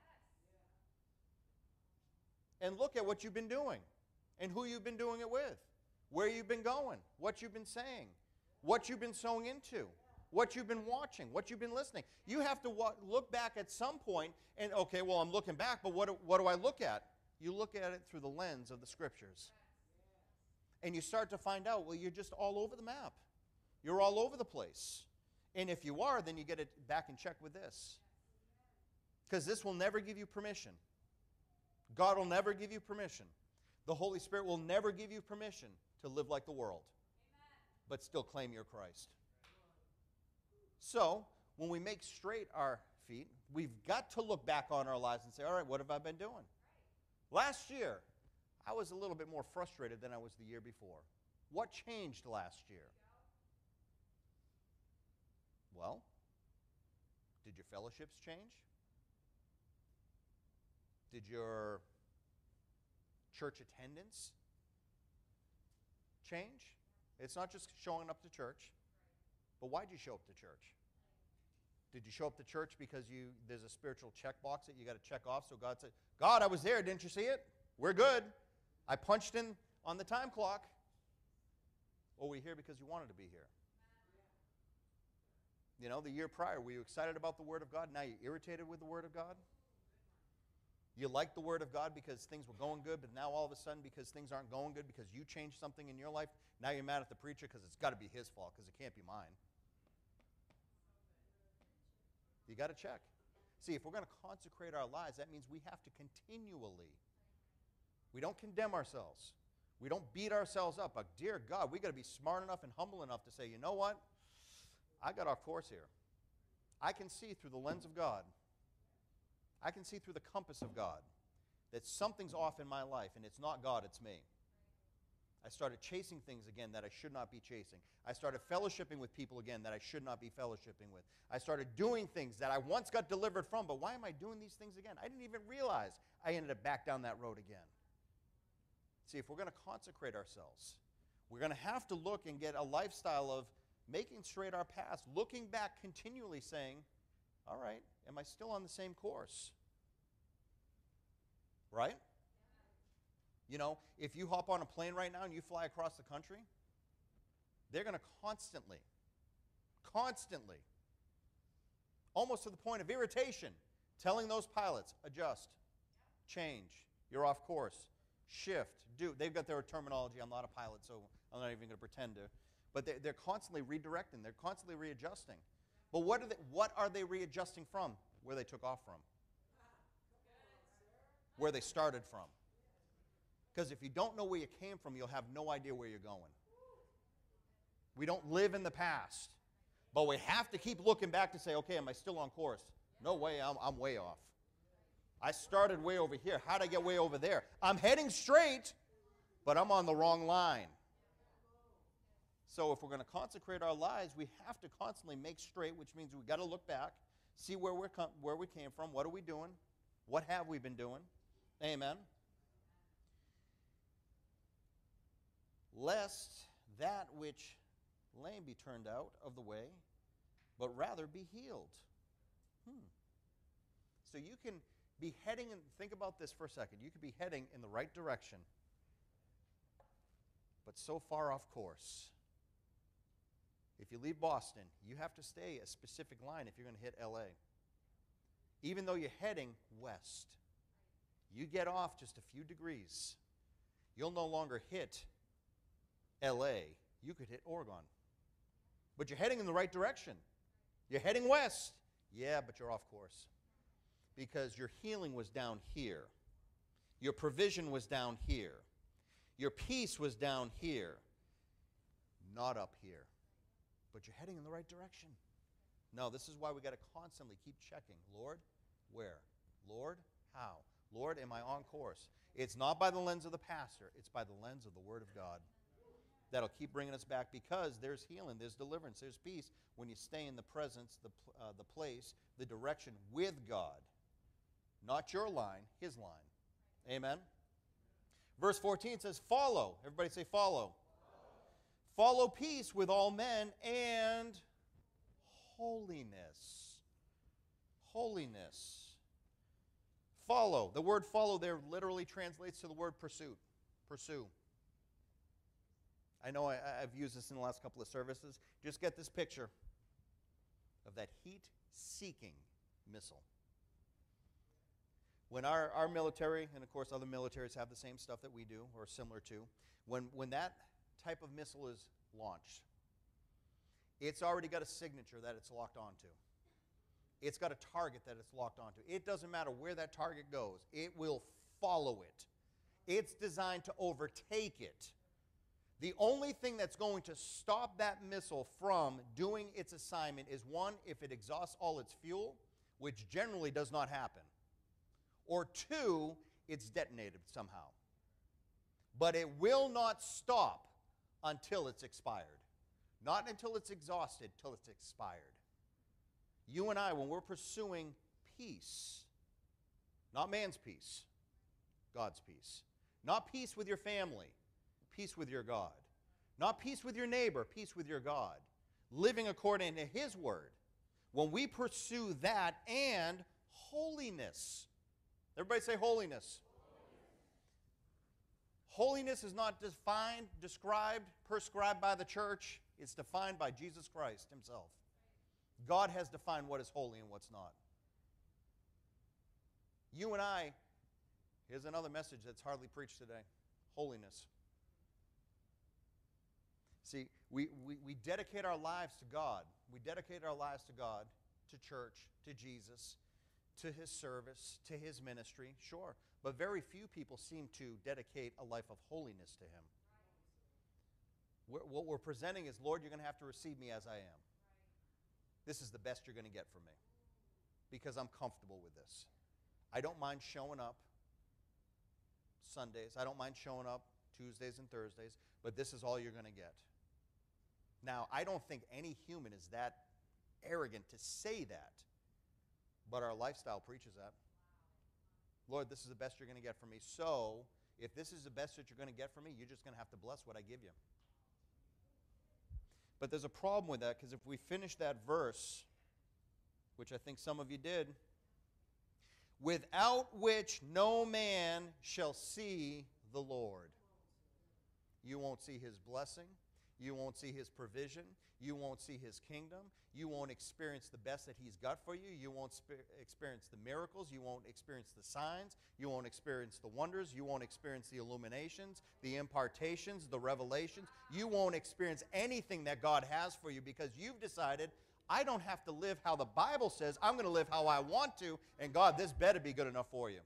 B: And look at what you've been doing and who you've been doing it with, where you've been going, what you've been saying, what you've been sowing into, what you've been watching, what you've been listening. You have to look back at some point and, okay, well, I'm looking back, but what do I look at? You look at it through the lens of the Scriptures. And you start to find out, well, you're just all over the map. You're all over the place. And if you are, then you get it back in check with this. Because this will never give you permission. God will never give you permission. The Holy Spirit will never give you permission to live like the world, but still claim you're Christ. So, when we make straight our feet, we've got to look back on our lives and say, all right, what have I been doing? Last year, I was a little bit more frustrated than I was the year before. What changed last year? Well, did your fellowships change? Did your church attendance change? It's not just showing up to church, but why'd you show up to church? Did you show up to church because there's a spiritual checkbox that you got to check off, so God said, God, I was there, didn't you see it? We're good. I punched in on the time clock. Or were you here because you wanted to be here? You know, the year prior, were you excited about the Word of God? Now you're irritated with the Word of God? You liked the Word of God because things were going good, but now all of a sudden, because things aren't going good, because you changed something in your life, now you're mad at the preacher because it's got to be his fault, because it can't be mine. You got to check. See, if we're going to consecrate our lives, that means we have to continually. We don't condemn ourselves. We don't beat ourselves up. But dear God, we got to be smart enough and humble enough to say, you know what? I got off course here. I can see through the lens of God. I can see through the compass of God that something's off in my life, and it's not God, it's me. I started chasing things again that I should not be chasing. I started fellowshipping with people again that I should not be fellowshipping with. I started doing things that I once got delivered from, but why am I doing these things again? I didn't even realize I ended up back down that road again. See, if we're going to consecrate ourselves, we're going to have to look and get a lifestyle of making straight our past, looking back continually saying, all right, am I still on the same course? Right? You know, if you hop on a plane right now and you fly across the country, they're going to constantly, almost to the point of irritation, telling those pilots, adjust, change, you're off course, shift, do. They've got their terminology. I'm not a pilot, so I'm not even going to pretend to. But they're constantly redirecting. They're constantly readjusting. But what are they readjusting from? Where they took off from. Where they started from. Because if you don't know where you came from, you'll have no idea where you're going. We don't live in the past. But we have to keep looking back to say, okay, am I still on course? No way, I'm way off. I started way over here. How'd I get way over there? I'm heading straight, but I'm on the wrong line. So if we're going to consecrate our lives, we have to constantly make straight, which means we've got to look back, see where we came from, what are we doing, what have we been doing. Amen. Lest that which lame be turned out of the way, but rather be healed. So you can be heading, and think about this for a second, you could be heading in the right direction, but so far off course. If you leave Boston, you have to stay a specific line if you're going to hit LA. Even though you're heading west, you get off just a few degrees, you'll no longer hit LA. You could hit Oregon. But you're heading in the right direction. You're heading west. Yeah, but you're off course. Because your healing was down here. Your provision was down here. Your peace was down here. Not up here. But you're heading in the right direction. No, this is why we got to constantly keep checking. Lord, where? Lord, how? Lord, am I on course? It's not by the lens of the pastor. It's by the lens of the Word of God. That'll keep bringing us back, because there's healing, there's deliverance, there's peace when you stay in the presence, the place, the direction with God. Not your line, His line. Amen? Verse 14 says, follow. Everybody say follow. Follow peace with all men and holiness. Holiness. Follow. The word follow there literally translates to the word pursuit. Pursue. I know I've used this in the last couple of services. Just get this picture of that heat-seeking missile. When our military, and of course other militaries have the same stuff that we do, or similar to, when that type of missile is launched, it's already got a signature that it's locked onto. It's got a target that it's locked onto. It doesn't matter where that target goes. It will follow it. It's designed to overtake it. The only thing that's going to stop that missile from doing its assignment is, one, if it exhausts all its fuel, which generally does not happen, or two, it's detonated somehow. but it will not stop until it's expired. Not until it's exhausted, till it's expired. You and I, when we're pursuing peace, not man's peace, God's peace. Not peace with your family, peace with your God. Not peace with your neighbor, peace with your God. Living according to His word. When we pursue that and holiness. Everybody say holiness. Holiness is not defined, described, prescribed by the church. It's defined by Jesus Christ Himself. God has defined what is holy and what's not. You and I, here's another message that's hardly preached today. Holiness. See, we dedicate our lives to God. We dedicate our lives to God, to church, to Jesus, to His service, to His ministry, sure. But very few people seem to dedicate a life of holiness to Him. What we're presenting is, Lord, you're going to have to receive me as I am. This is the best you're going to get from me because I'm comfortable with this. I don't mind showing up Sundays. I don't mind showing up Tuesdays and Thursdays, but this is all you're going to get. Now, I don't think any human is that arrogant to say that, but our lifestyle preaches that. Lord, this is the best you're going to get from me. So, if this is the best that you're going to get from me, you're just going to have to bless what I give you. But there's a problem with that, because if we finish that verse, which I think some of you did, without which no man shall see the Lord. You won't see His blessing. You won't see His provision. You won't see His kingdom. You won't experience the best that He's got for you. You won't experience the miracles. You won't experience the signs. You won't experience the wonders. You won't experience the illuminations, the impartations, the revelations. You won't experience anything that God has for you because you've decided, I don't have to live how the Bible says. I'm going to live how I want to, and God, this better be good enough for you.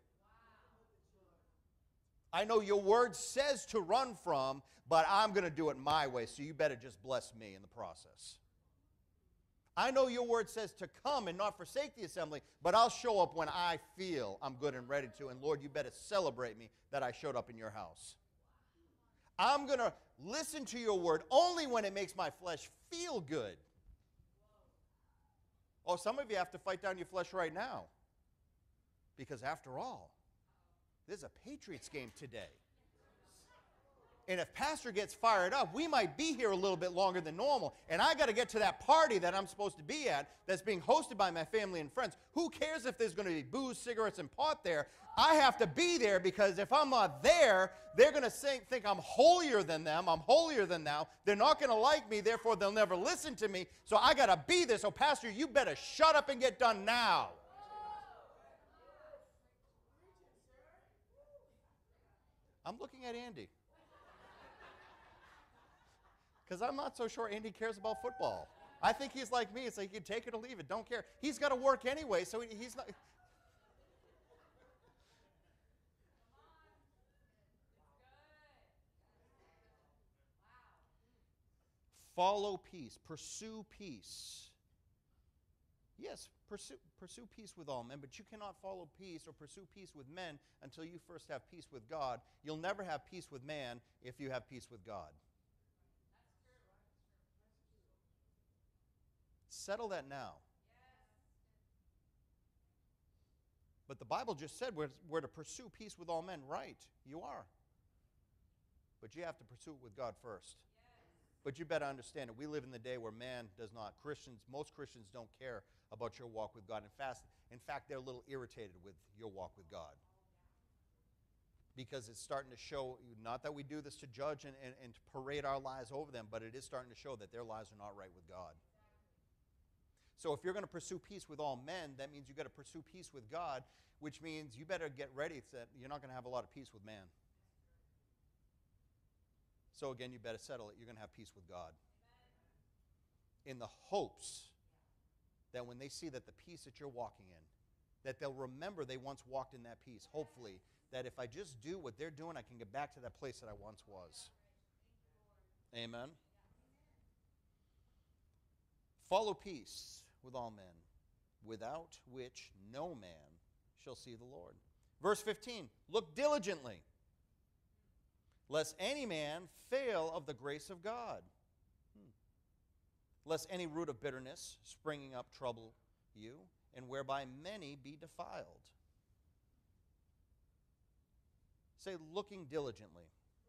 B: I know your word says to run from, but I'm going to do it my way, so you better just bless me in the process. I know your word says to come and not forsake the assembly, but I'll show up when I feel I'm good and ready to, and Lord, you better celebrate me that I showed up in your house. I'm going to listen to your word only when it makes my flesh feel good. Oh, some of you have to fight down your flesh right now, because after all, there's a Patriots game today. And if Pastor gets fired up, we might be here a little bit longer than normal. And I got to get to that party that I'm supposed to be at that's being hosted by my family and friends. Who cares if there's going to be booze, cigarettes, and pot there? I have to be there because if I'm not there, they're going to think I'm holier than them. I'm holier than thou. They're not going to like me, therefore they'll never listen to me. So I got to be there. So Pastor, you better shut up and get done now. I'm looking at Andy. Because I'm not so sure Andy cares about football. I think he's like me. It's like, you take it or leave it. Don't care. He's got to work anyway, so he's not. Follow peace. Pursue peace. Yes, pursue peace with all men, but you cannot follow peace or pursue peace with men until you first have peace with God. You'll never have peace with man if you have peace with God. Settle that now. But the Bible just said we're to pursue peace with all men. Right, you are. But you have to pursue it with God first. But you better understand that we live in the day where man does not. Most Christians don't care about your walk with God. In fact, they're a little irritated with your walk with God. Because it's starting to show, not that we do this to judge and to parade our lives over them, but it is starting to show that their lives are not right with God. So if you're going to pursue peace with all men, that means you've got to pursue peace with God, which means you better get ready that you're not going to have a lot of peace with man. So again, you better settle it. You're going to have peace with God. In the hopes that when they see that the peace that you're walking in, that they'll remember they once walked in that peace. Hopefully, that if I just do what they're doing, I can get back to that place that I once was. Amen. Follow peace with all men, without which no man shall see the Lord. Verse 15, look diligently. lest any man fail of the grace of God. Lest any root of bitterness springing up trouble you, and whereby many be defiled. Say, looking diligently.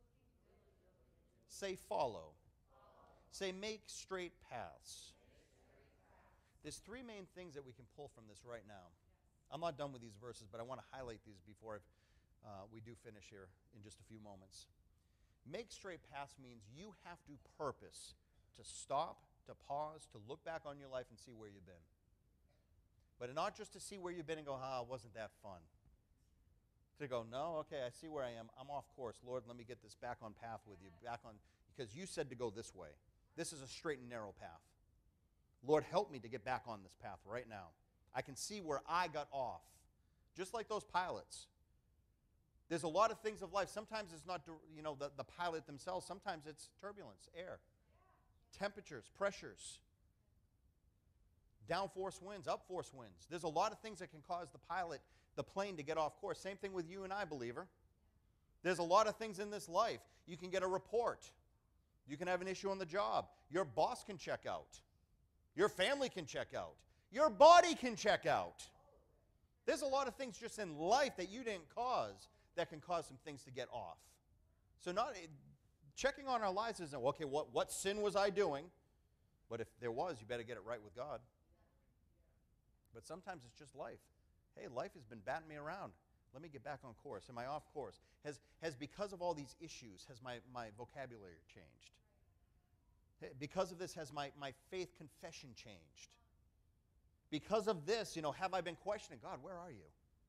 B: Say, follow. Say, make straight paths. There's three main things that we can pull from this right now. I'm not done with these verses, but I want to highlight these before we do finish here in just a few moments. Make straight paths means you have to purpose to stop, to pause, to look back on your life and see where you've been. But not just to see where you've been and go, wasn't that fun? To go, no, okay, I see where I am. I'm off course. Lord, let me get this back on path with you. Because you said to go this way. This is a straight and narrow path. Lord, help me to get back on this path right now. I can see where I got off. Just like those pilots. There's a lot of things of life. Sometimes it's not, the pilot themselves. Sometimes it's turbulence, air, temperatures, pressures, downforce winds, upforce winds. There's a lot of things that can cause the plane to get off course. Same thing with you and I, believer. There's a lot of things in this life. You can get a report. You can have an issue on the job. Your boss can check out. Your family can check out. Your body can check out. There's a lot of things just in life that you didn't cause that can cause some things to get off. So checking on our lives isn't, okay, what sin was I doing? But if there was, you better get it right with God. But sometimes it's just life. Hey, life has been batting me around. Let me get back on course. Am I off course? Has because of all these issues, has my vocabulary changed? Because of this, has my faith confession changed? Because of this, have I been questioning, God, where are you?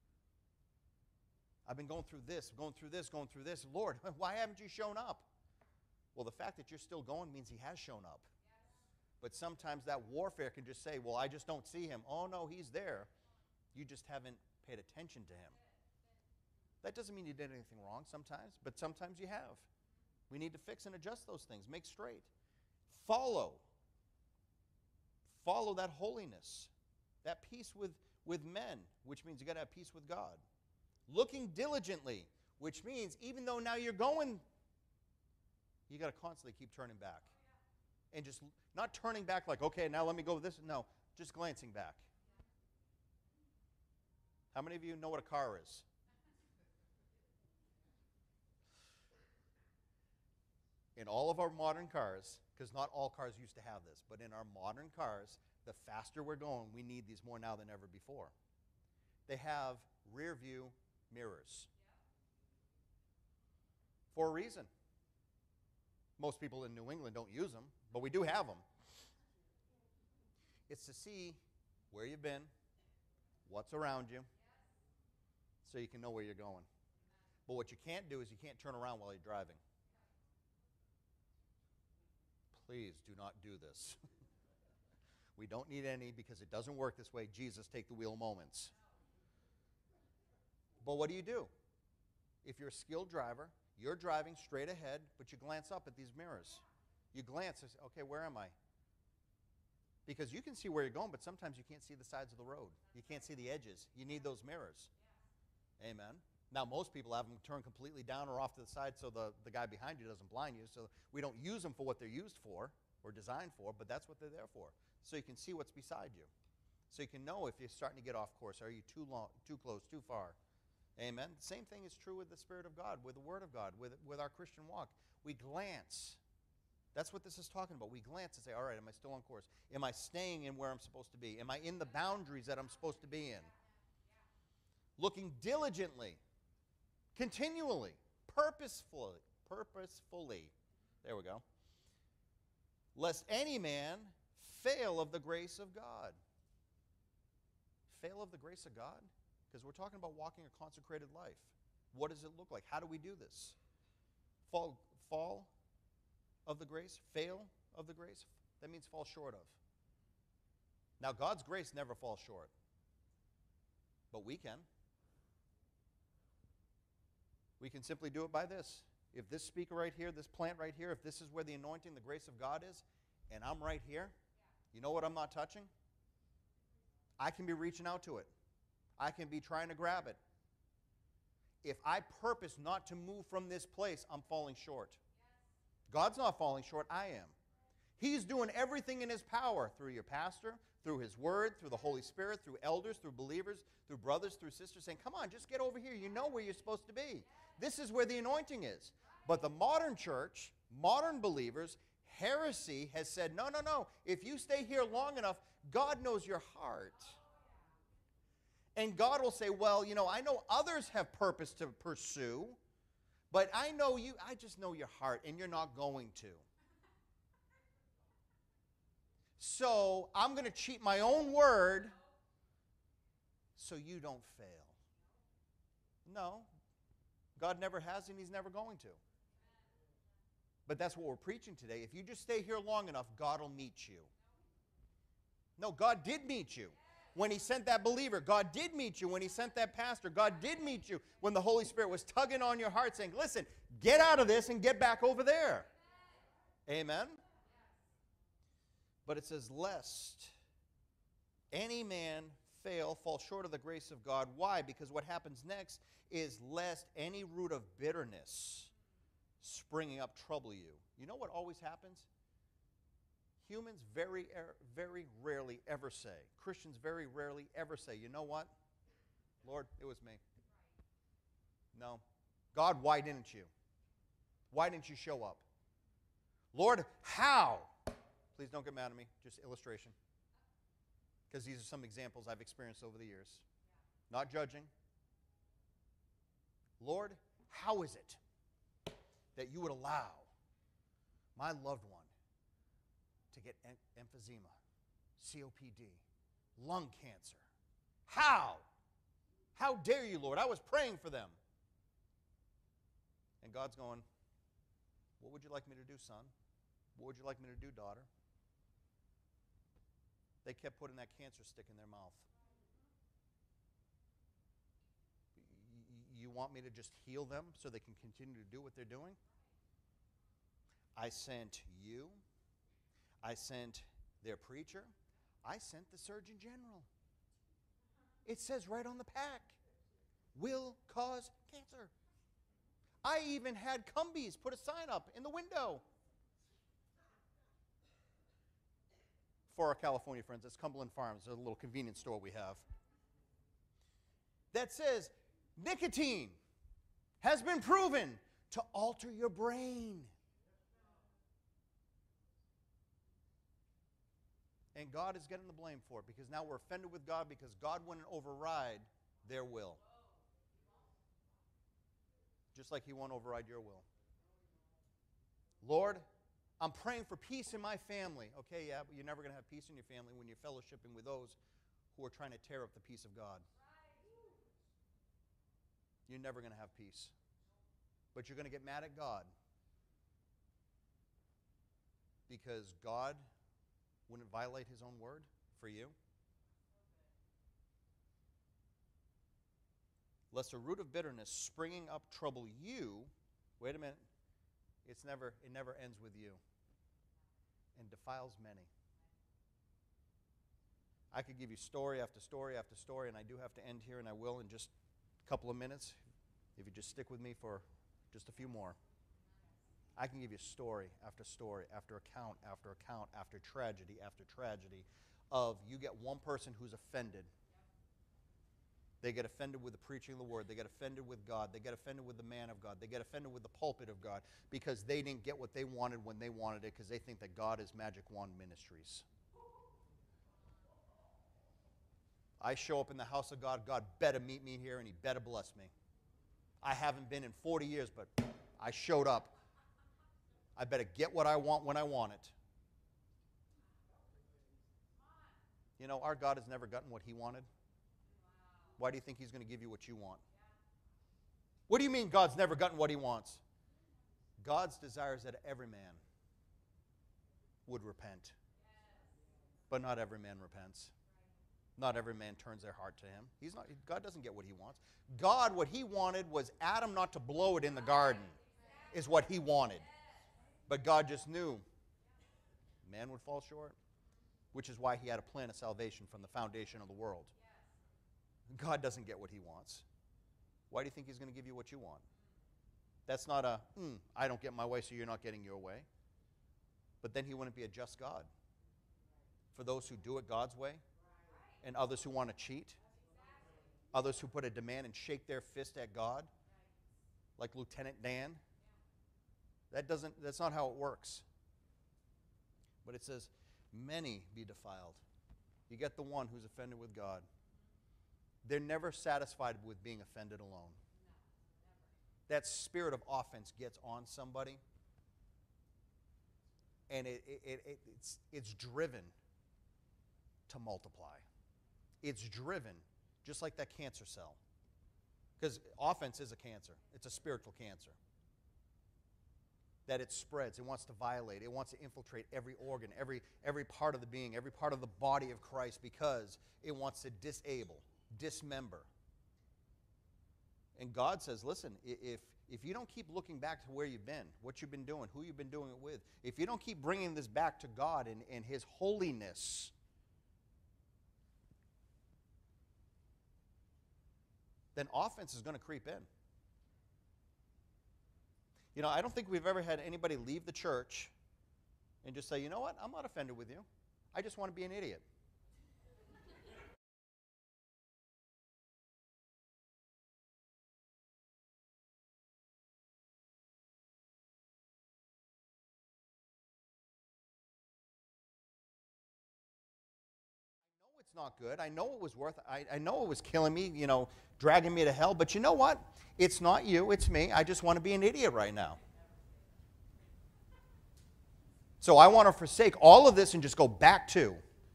B: I've been going through this, going through this, going through this. Lord, why haven't you shown up? Well, the fact that you're still going means he has shown up. But sometimes that warfare can just say, well, I just don't see him. Oh, no, he's there. You just haven't paid attention to him. That doesn't mean you did anything wrong sometimes, but sometimes you have. We need to fix and adjust those things, make straight. Follow that holiness, that peace with men, which means you got to have peace with God. Looking diligently, which means even though now you're going, you got to constantly keep turning back. And just not turning back like, okay, now let me go with this. No, just glancing back. How many of you know what a car is? In all of our modern cars, because not all cars used to have this, but in our modern cars, the faster we're going, we need these more now than ever before. They have rear view mirrors. For a reason. Most people in New England don't use them, but we do have them. It's to see where you've been, what's around you, so you can know where you're going. But what you can't do is you can't turn around while you're driving. Please do not do this. We don't need any because it doesn't work this way. Jesus, take the wheel moments. But what do? If you're a skilled driver, you're driving straight ahead, but you glance up at these mirrors. You glance and say, okay, where am I? Because you can see where you're going, but sometimes you can't see the sides of the road. You can't see the edges. You need those mirrors. Amen. Now, most people have them turned completely down or off to the side so the guy behind you doesn't blind you. So we don't use them for what they're used for or designed for, but that's what they're there for. So you can see what's beside you. So you can know if you're starting to get off course. Are you too long, too close, too far? Amen. The same thing is true with the Spirit of God, with the Word of God, with our Christian walk. We glance. That's what this is talking about. We glance and say, all right, am I still on course? Am I staying in where I'm supposed to be? Am I in the boundaries that I'm supposed to be in? Looking diligently, continually, purposefully. There we go. Lest any man fail of the grace of God. Fail of the grace of God? Because we're talking about walking a consecrated life. What does it look like? How do we do this? Fall of the grace? Fail of the grace? That means fall short of. Now, God's grace never falls short. But we can. We can simply do it by this. If this speaker right here, this plant right here, if this is where the anointing, the grace of God is, and I'm right here, you know what I'm not touching? I can be reaching out to it. I can be trying to grab it. if I purpose not to move from this place, I'm falling short. God's not falling short, I am. He's doing everything in His power through your pastor, through His Word, through the Holy Spirit, through elders, through believers, through brothers, through sisters, saying, come on, just get over here. You know where you're supposed to be. This is where the anointing is. But the modern church, modern believers, heresy has said, no, no, no. If you stay here long enough, God knows your heart. And God will say, well, you know, I know others have purpose to pursue, but I know you, I just know your heart, and you're not going to. So I'm going to cheat my own word so you don't fail. No, God never has, and He's never going to. But that's what we're preaching today. If you just stay here long enough, God will meet you. No, God did meet you. When He sent that believer, God did meet you. When He sent that pastor, God did meet you. When the Holy Spirit was tugging on your heart saying, listen, get out of this and get back over there. Amen? But it says, lest any man fall short of the grace of God. Why? Because what happens next is lest any root of bitterness springing up trouble you. You know what always happens? Humans very rarely ever say, Christians very rarely ever say, you know what? Lord, it was me. No. God, why didn't you? Why didn't you show up? Lord, how? Please don't get mad at me, just illustration. Because these are some examples I've experienced over the years. Not judging. Lord, how is it that you would allow my loved one to get emphysema, COPD, lung cancer? How? How dare you, Lord? I was praying for them. And God's going, what would you like me to do, son? What would you like me to do, daughter? They kept putting that cancer stick in their mouth. You want me to just heal them so they can continue to do what they're doing? I sent you. I sent their preacher. I sent the Surgeon General. It says right on the pack, will cause cancer. I even had Cumbies put a sign up in the window. For our California friends, it's Cumberland Farms, a little convenience store we have, that says nicotine has been proven to alter your brain. And God is getting the blame for it because now we're offended with God because God wouldn't override their will. Just like He won't override your will. Lord, I'm praying for peace in my family. Okay, yeah, but you're never going to have peace in your family when you're fellowshipping with those who are trying to tear up the peace of God. You're never going to have peace. But you're going to get mad at God because God wouldn't violate His own word for you. Lest a root of bitterness springing up trouble you. Wait a minute. It never ends with you. And defiles many. I could give you story after story after story, and I do have to end here, and I will in just a couple of minutes, if you just stick with me for just a few more. I can give you story after story after account after account after tragedy of you get one person who's offended. They get offended with the preaching of the word. They get offended with God. They get offended with the man of God. They get offended with the pulpit of God because they didn't get what they wanted when they wanted it because they think that God is Magic Wand Ministries. I show up in the house of God. God better meet me here and He better bless me. I haven't been in 40 years, but I showed up. I better get what I want when I want it. You know, our God has never gotten what He wanted. Why do you think He's going to give you what you want? What do you mean God's never gotten what He wants? God's desire is that every man would repent. But not every man repents. Not every man turns their heart to Him. God doesn't get what He wants. God, what He wanted was Adam not to blow it in the garden, is what He wanted. But God just knew man would fall short, which is why He had a plan of salvation from the foundation of the world. God doesn't get what He wants. why do you think he's going to give you what you want? That's not a, I don't get my way, so you're not getting your way. But then he wouldn't be a just God. For those who do it God's way, and others who want to cheat, others who put a demand and shake their fist at God, like Lieutenant Dan. That's not how it works. But it says, many be defiled. You get the one who's offended with God. They're never satisfied with being offended alone. That spirit of offense gets on somebody, and it's driven to multiply. It's driven just like that cancer cell. Because offense is a cancer. It's a spiritual cancer. That it spreads. It wants to violate. It wants to infiltrate every organ, every part of the being, every part of the body of Christ, because it wants to disable, dismember. And God says, listen, if you don't keep looking back to where you've been, what you've been doing, who you've been doing it with, if you don't keep bringing this back to God and His holiness, then offense is going to creep in. You know, I don't think we've ever had anybody leave the church and just say, you know what, I'm not offended with you. I just want to be an idiot. It's not good. I know it was I know it was killing me, you know, dragging me to hell. But you know what? It's not you. It's me. I just want to be an idiot right now. So I want to forsake all of this and just go back to.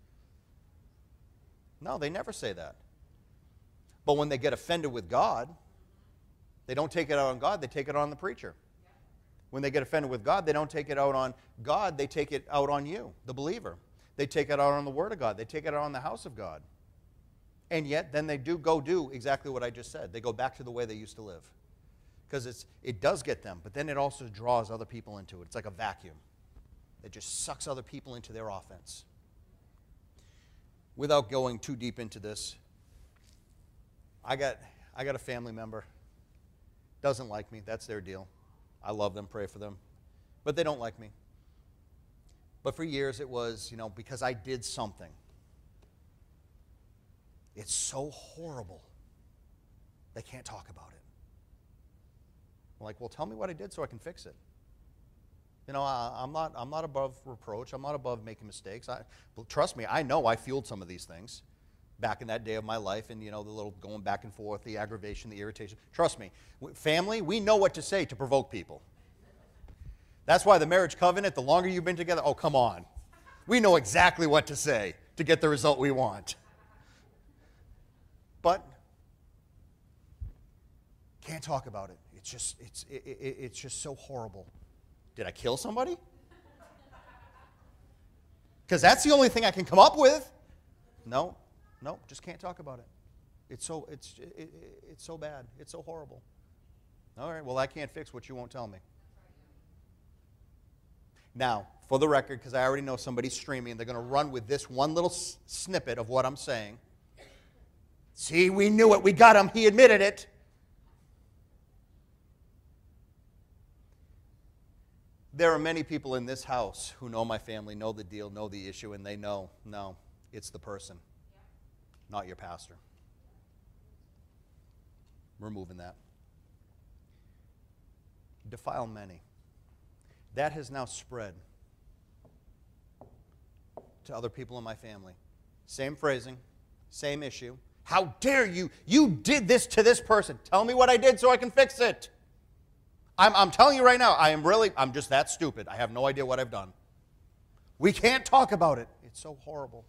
B: No, they never say that. But when they get offended with God, they don't take it out on God. They take it on the preacher. When they get offended with God, they don't take it out on God. They take it out on you, the believer. They take it out on the Word of God. They take it out on the house of God. And yet, then they do exactly what I just said. They go back to the way they used to live. Because it does get them, but then it also draws other people into it. It's like a vacuum. It just sucks other people into their offense. Without going too deep into this, I got a family member. Doesn't like me. That's their deal. I love them, pray for them. But they don't like me. But for years it was, you know, because I did something. It's so horrible. They can't talk about it. I'm like, well, tell me what I did so I can fix it. You know, I'm not above reproach. I'm not above making mistakes. Trust me, I know I fueled some of these things back in that day of my life, and, you know, the little going back and forth, the aggravation, the irritation. Trust me, family, we know what to say to provoke people. That's why the marriage covenant, the longer you've been together, oh, come on. We know exactly what to say to get the result we want. But can't talk about it. It's just so horrible. Did I kill somebody? Because that's the only thing I can come up with. No, just can't talk about it. It's so bad. It's so horrible. All right, well, I can't fix what you won't tell me. Now, for the record, because I already know somebody's streaming, and they're going to run with this one little snippet of what I'm saying. See, we knew it. We got him. He admitted it. There are many people in this house who know my family, know the deal, know the issue, and they know, no, it's the person, not your pastor. Removing that. Defile many. That has now spread to other people in my family. Same phrasing, same issue. How dare you? You did this to this person. Tell me what I did so I can fix it. I'm telling you right now, I'm just that stupid. I have no idea what I've done. We can't talk about it. It's so horrible.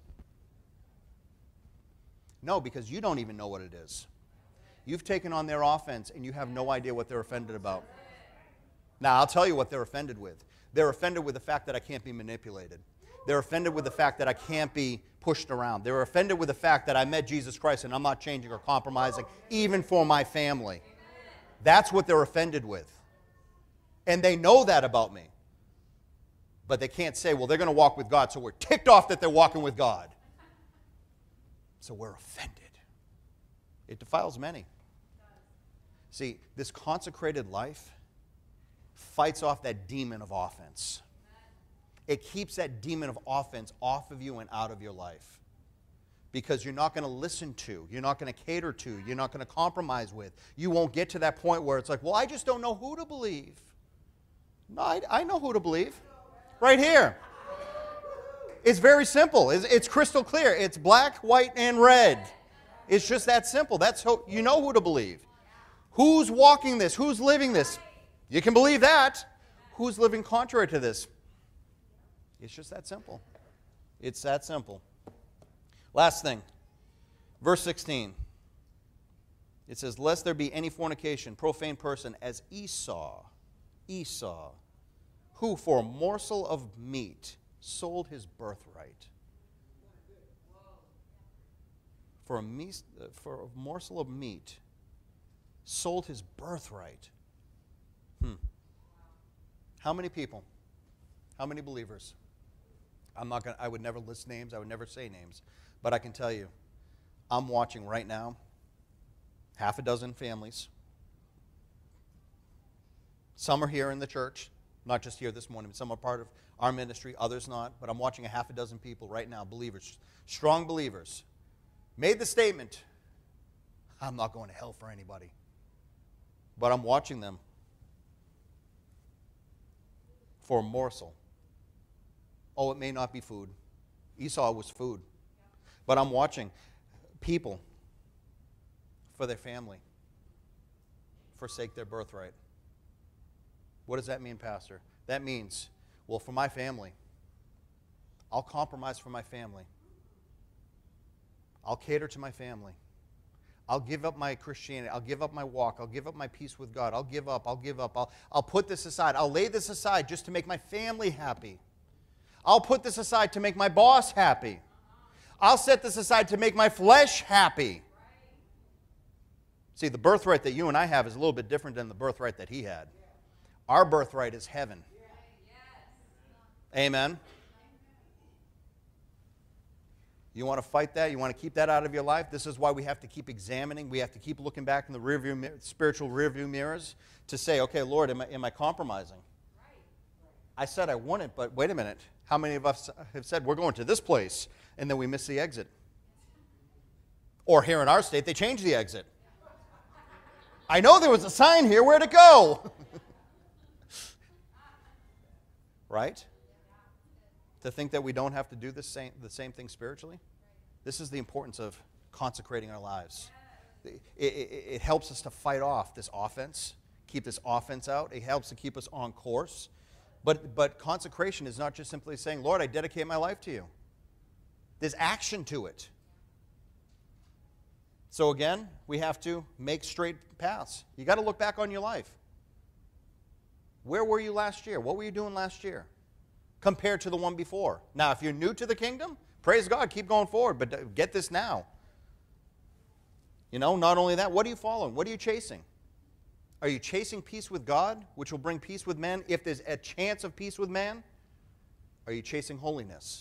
B: No, because you don't even know what it is. You've taken on their offense and you have no idea what they're offended about. Now, I'll tell you what they're offended with. They're offended with the fact that I can't be manipulated. They're offended with the fact that I can't be pushed around. They're offended with the fact that I met Jesus Christ and I'm not changing or compromising, even for my family. That's what they're offended with. And they know that about me. But they can't say, well, they're going to walk with God, so we're ticked off that they're walking with God. So we're offended. It defiles many. See, this consecrated life fights off that demon of offense. It keeps that demon of offense off of you and out of your life. Because you're not going to listen to, you're not going to cater to, you're not going to compromise with. You won't get to that point where it's like, well, I just don't know who to believe. No, I know who to believe. Right here. It's very simple. It's crystal clear. It's black, white, and red. It's just that simple. That's how you know who to believe. Who's walking this? Who's living this? You can believe that. Who's living contrary to this? It's just that simple. It's that simple. Last thing. Verse 16. It says, lest there be any fornication, profane person, as Esau, who for a morsel of meat sold his birthright. For a morsel of meat sold his birthright. How many people? How many believers? I would never list names, I would never say names, but I can tell you, I'm watching right now half a dozen families. Some are here in the church, not just here this morning, but some are part of our ministry, others not, but I'm watching a half a dozen people right now, believers, strong believers, made the statement, I'm not going to hell for anybody. But I'm watching them for a morsel. Oh, it may not be food. Esau was food. But I'm watching people for their family forsake their birthright. What does that mean, Pastor? That means, well, for my family, I'll compromise for my family. I'll cater to my family. I'll give up my Christianity. I'll give up my walk. I'll give up my peace with God. I'll give up. I'll put this aside. I'll lay this aside just to make my family happy. I'll put this aside to make my boss happy. I'll set this aside to make my flesh happy. See, the birthright that you and I have is a little bit different than the birthright that he had. Our birthright is heaven. Amen. You want to fight that? You want to keep that out of your life? This is why we have to keep examining. We have to keep looking back in the spiritual rearview mirrors to say, okay, Lord, am I compromising? I said I wouldn't, but wait a minute. How many of us have said we're going to this place, and then we miss the exit? Or here in our state, they changed the exit. I know there was a sign here. Where'd it go? Right? To think that we don't have to do the same thing spiritually? This is the importance of consecrating our lives. It helps us to fight off this offense, keep this offense out. It helps to keep us on course. But consecration is not just simply saying, Lord, I dedicate my life to you. There's action to it. So again, we have to make straight paths. You got to look back on your life. Where were you last year? What were you doing last year compared to the one before? Now, if you're new to the kingdom, praise God, keep going forward, but get this now. You know, not only that, what are you following? What are you chasing? Are you chasing peace with God, which will bring peace with men, if there's a chance of peace with man? Are you chasing holiness?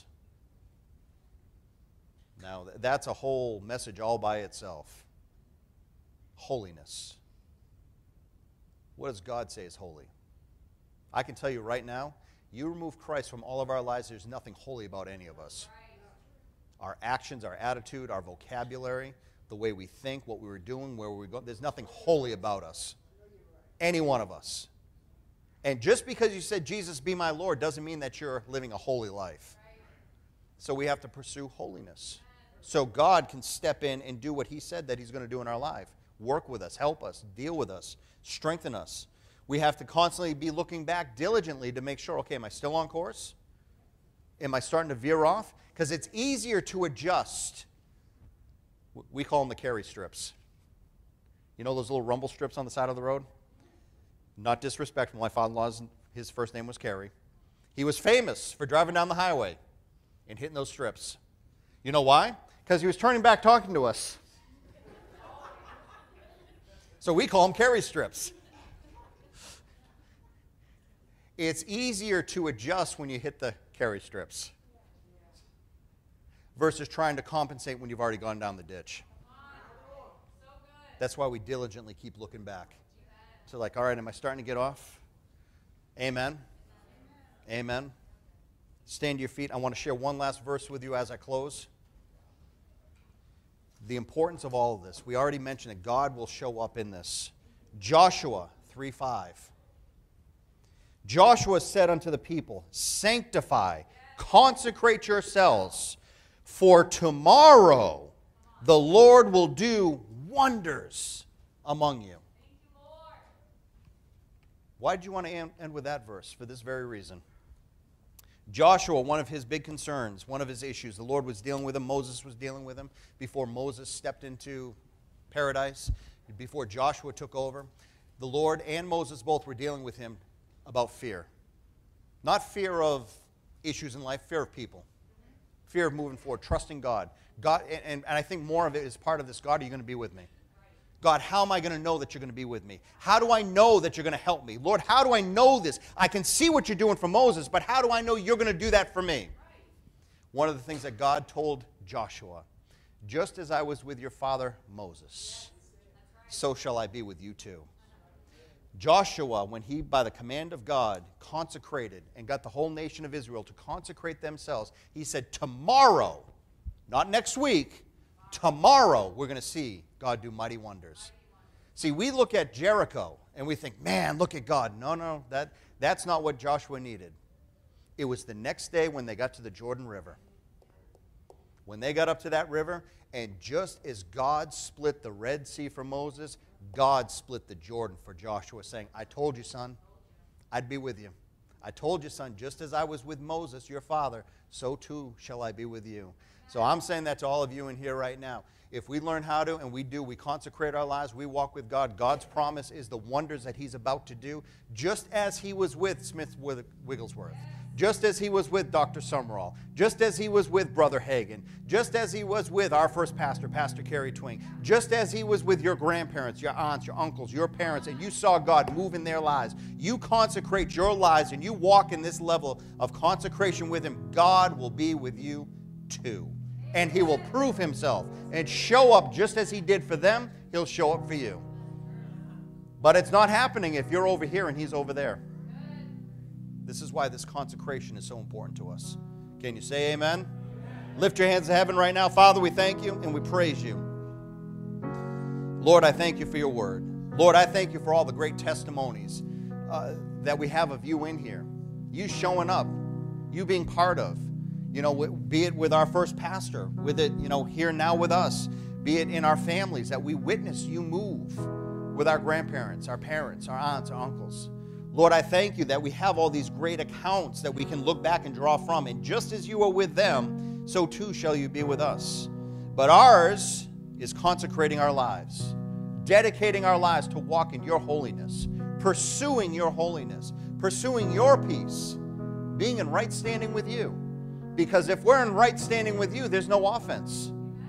B: Now, that's a whole message all by itself. Holiness. What does God say is holy? I can tell you right now, you remove Christ from all of our lives, there's nothing holy about any of us. Our actions, our attitude, our vocabulary, the way we think, what we were doing, where we go, there's nothing holy about us. Any one of us. And just because you said, Jesus, be my Lord, doesn't mean that you're living a holy life. So we have to pursue holiness. So God can step in and do what he said that he's going to do in our life. Work with us, help us, deal with us, strengthen us. We have to constantly be looking back diligently to make sure, okay, am I still on course? Am I starting to veer off? Because it's easier to adjust. We call them the carry strips. You know those little rumble strips on the side of the road? Not disrespectful. My father-in-law's, his first name was Kerry. He was famous for driving down the highway and hitting those strips. You know why? Because he was turning back talking to us. So we call them carry strips. It's easier to adjust when you hit the carry strips versus trying to compensate when you've already gone down the ditch. That's why we diligently keep looking back. So like, all right, am I starting to get off? Amen. Amen. Stand to your feet. I want to share one last verse with you as I close. The importance of all of this. We already mentioned that God will show up in this. Joshua 3:5. Joshua said unto the people, sanctify, consecrate yourselves, for tomorrow the Lord will do wonders among you. Why did you want to end with that verse? For this very reason. Joshua, one of his big concerns, one of his issues, the Lord was dealing with him, Moses was dealing with him before Moses stepped into paradise, before Joshua took over. The Lord and Moses both were dealing with him about fear. Not fear of issues in life, fear of people. Fear of moving forward, trusting God. God, and I think more of it is part of this. God, are you going to be with me? God, how am I going to know that you're going to be with me? How do I know that you're going to help me? Lord, how do I know this? I can see what you're doing for Moses, but how do I know you're going to do that for me? One of the things that God told Joshua, just as I was with your father Moses, so shall I be with you too. Joshua, when he, by the command of God, consecrated and got the whole nation of Israel to consecrate themselves, he said, tomorrow, not next week, tomorrow we're going to see God do mighty wonders. See, we look at Jericho and we think, man, look at God. No, that's not what Joshua needed. It was the next day when they got to the Jordan River. When they got up to that river, and just as God split the Red Sea for Moses, God split the Jordan for Joshua, saying, I told you, son, I'd be with you. I told you, son, just as I was with Moses, your father, so too shall I be with you. So I'm saying that to all of you in here right now. If we learn how to, and we do, we consecrate our lives, we walk with God, God's promise is the wonders that he's about to do, just as he was with Smith Wigglesworth, just as he was with Dr. Summerall, just as he was with Brother Hagin, just as he was with our first pastor, Pastor Kerry Twing, just as he was with your grandparents, your aunts, your uncles, your parents, and you saw God move in their lives. You consecrate your lives and you walk in this level of consecration with him, God will be with you too. And he will prove himself and show up just as he did for them, he'll show up for you. But it's not happening if you're over here and he's over there. This is why this consecration is so important to us. Can you say amen? Lift your hands to heaven right now. Father, we thank you and we praise you. Lord, I thank you for your word. Lord, I thank you for all the great testimonies that we have of you in here. You showing up, you being part of. You know, be it with our first pastor, with it, you know, here now with us, be it in our families that we witness you move with our grandparents, our parents, our aunts, our uncles. Lord, I thank you that we have all these great accounts that we can look back and draw from. And just as you are with them, so too shall you be with us. But ours is consecrating our lives, dedicating our lives to walk in your holiness, pursuing your holiness, pursuing your peace, being in right standing with you. Because if we're in right standing with you, there's no offense.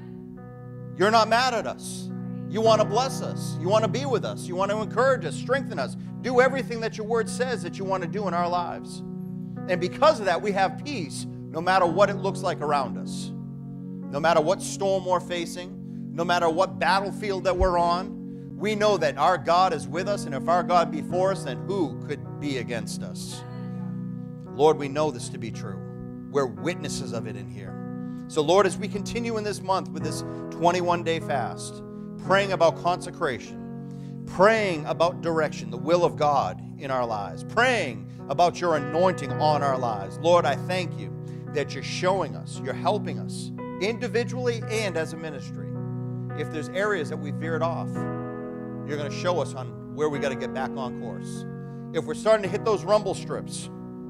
B: You're not mad at us. You want to bless us. You want to be with us. You want to encourage us, strengthen us. Do everything that your word says that you want to do in our lives. And because of that, we have peace no matter what it looks like around us. No matter what storm we're facing, no matter what battlefield that we're on, we know that our God is with us, and if our God be for us, then who could be against us? Lord, we know this to be true. We're witnesses of it in here. So, Lord, as we continue in this month with this 21-day fast, praying about consecration, praying about direction, the will of God in our lives, praying about your anointing on our lives, Lord, I thank you that you're showing us, you're helping us individually and as a ministry. If there's areas that we veered off, you're going to show us on where we got to get back on course. If we're starting to hit those rumble strips,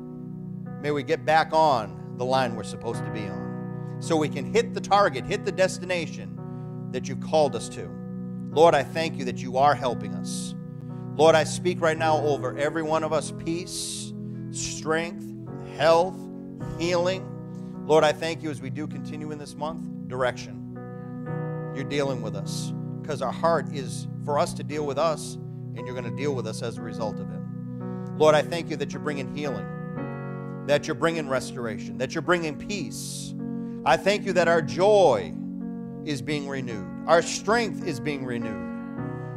B: may we get back on the line we're supposed to be on, so we can hit the target, hit the destination that you've called us to. Lord, I thank you that you are helping us. Lord, I speak right now over every one of us peace, strength, health, healing. Lord, I thank you as we do continue in this month, direction. You're dealing with us because our heart is for us to deal with us, and you're going to deal with us as a result of it. Lord, I thank you that you're bringing healing, that you're bringing restoration, that you're bringing peace. I thank you that our joy is being renewed. Our strength is being renewed.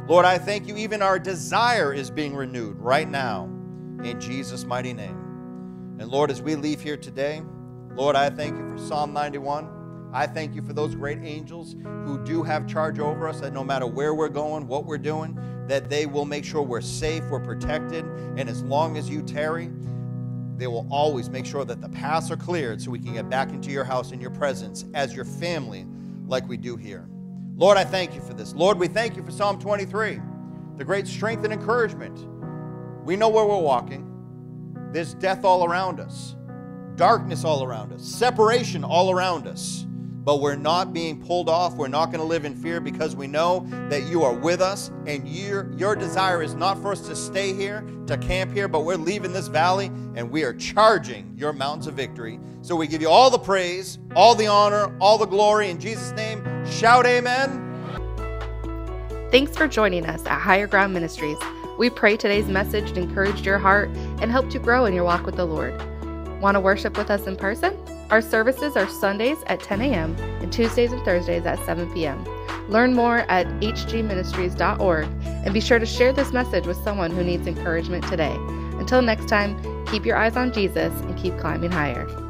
B: Lord, I thank you, even our desire is being renewed right now in Jesus' mighty name. And Lord, as we leave here today, Lord, I thank you for Psalm 91. I thank you for those great angels who do have charge over us, that no matter where we're going, what we're doing, that they will make sure we're safe, we're protected, and as long as you tarry, they will always make sure that the paths are cleared so we can get back into your house in your presence as your family like we do here. Lord, I thank you for this. Lord, we thank you for Psalm 23, the great strength and encouragement. We know where we're walking. There's death all around us, darkness all around us, separation all around us. But we're not being pulled off. We're not going to live in fear because we know that you are with us, and your desire is not for us to stay here, to camp here, but we're leaving this valley and we are charging your mountains of victory. So we give you all the praise, all the honor, all the glory. In Jesus' name, shout amen.
A: Thanks for joining us at Higher Ground Ministries. We pray today's message encouraged your heart and helped you grow in your walk with the Lord. Want to worship with us in person? Our services are Sundays at 10 a.m. and Tuesdays and Thursdays at 7 p.m. Learn more at hgministries.org and be sure to share this message with someone who needs encouragement today. Until next time, keep your eyes on Jesus and keep climbing higher.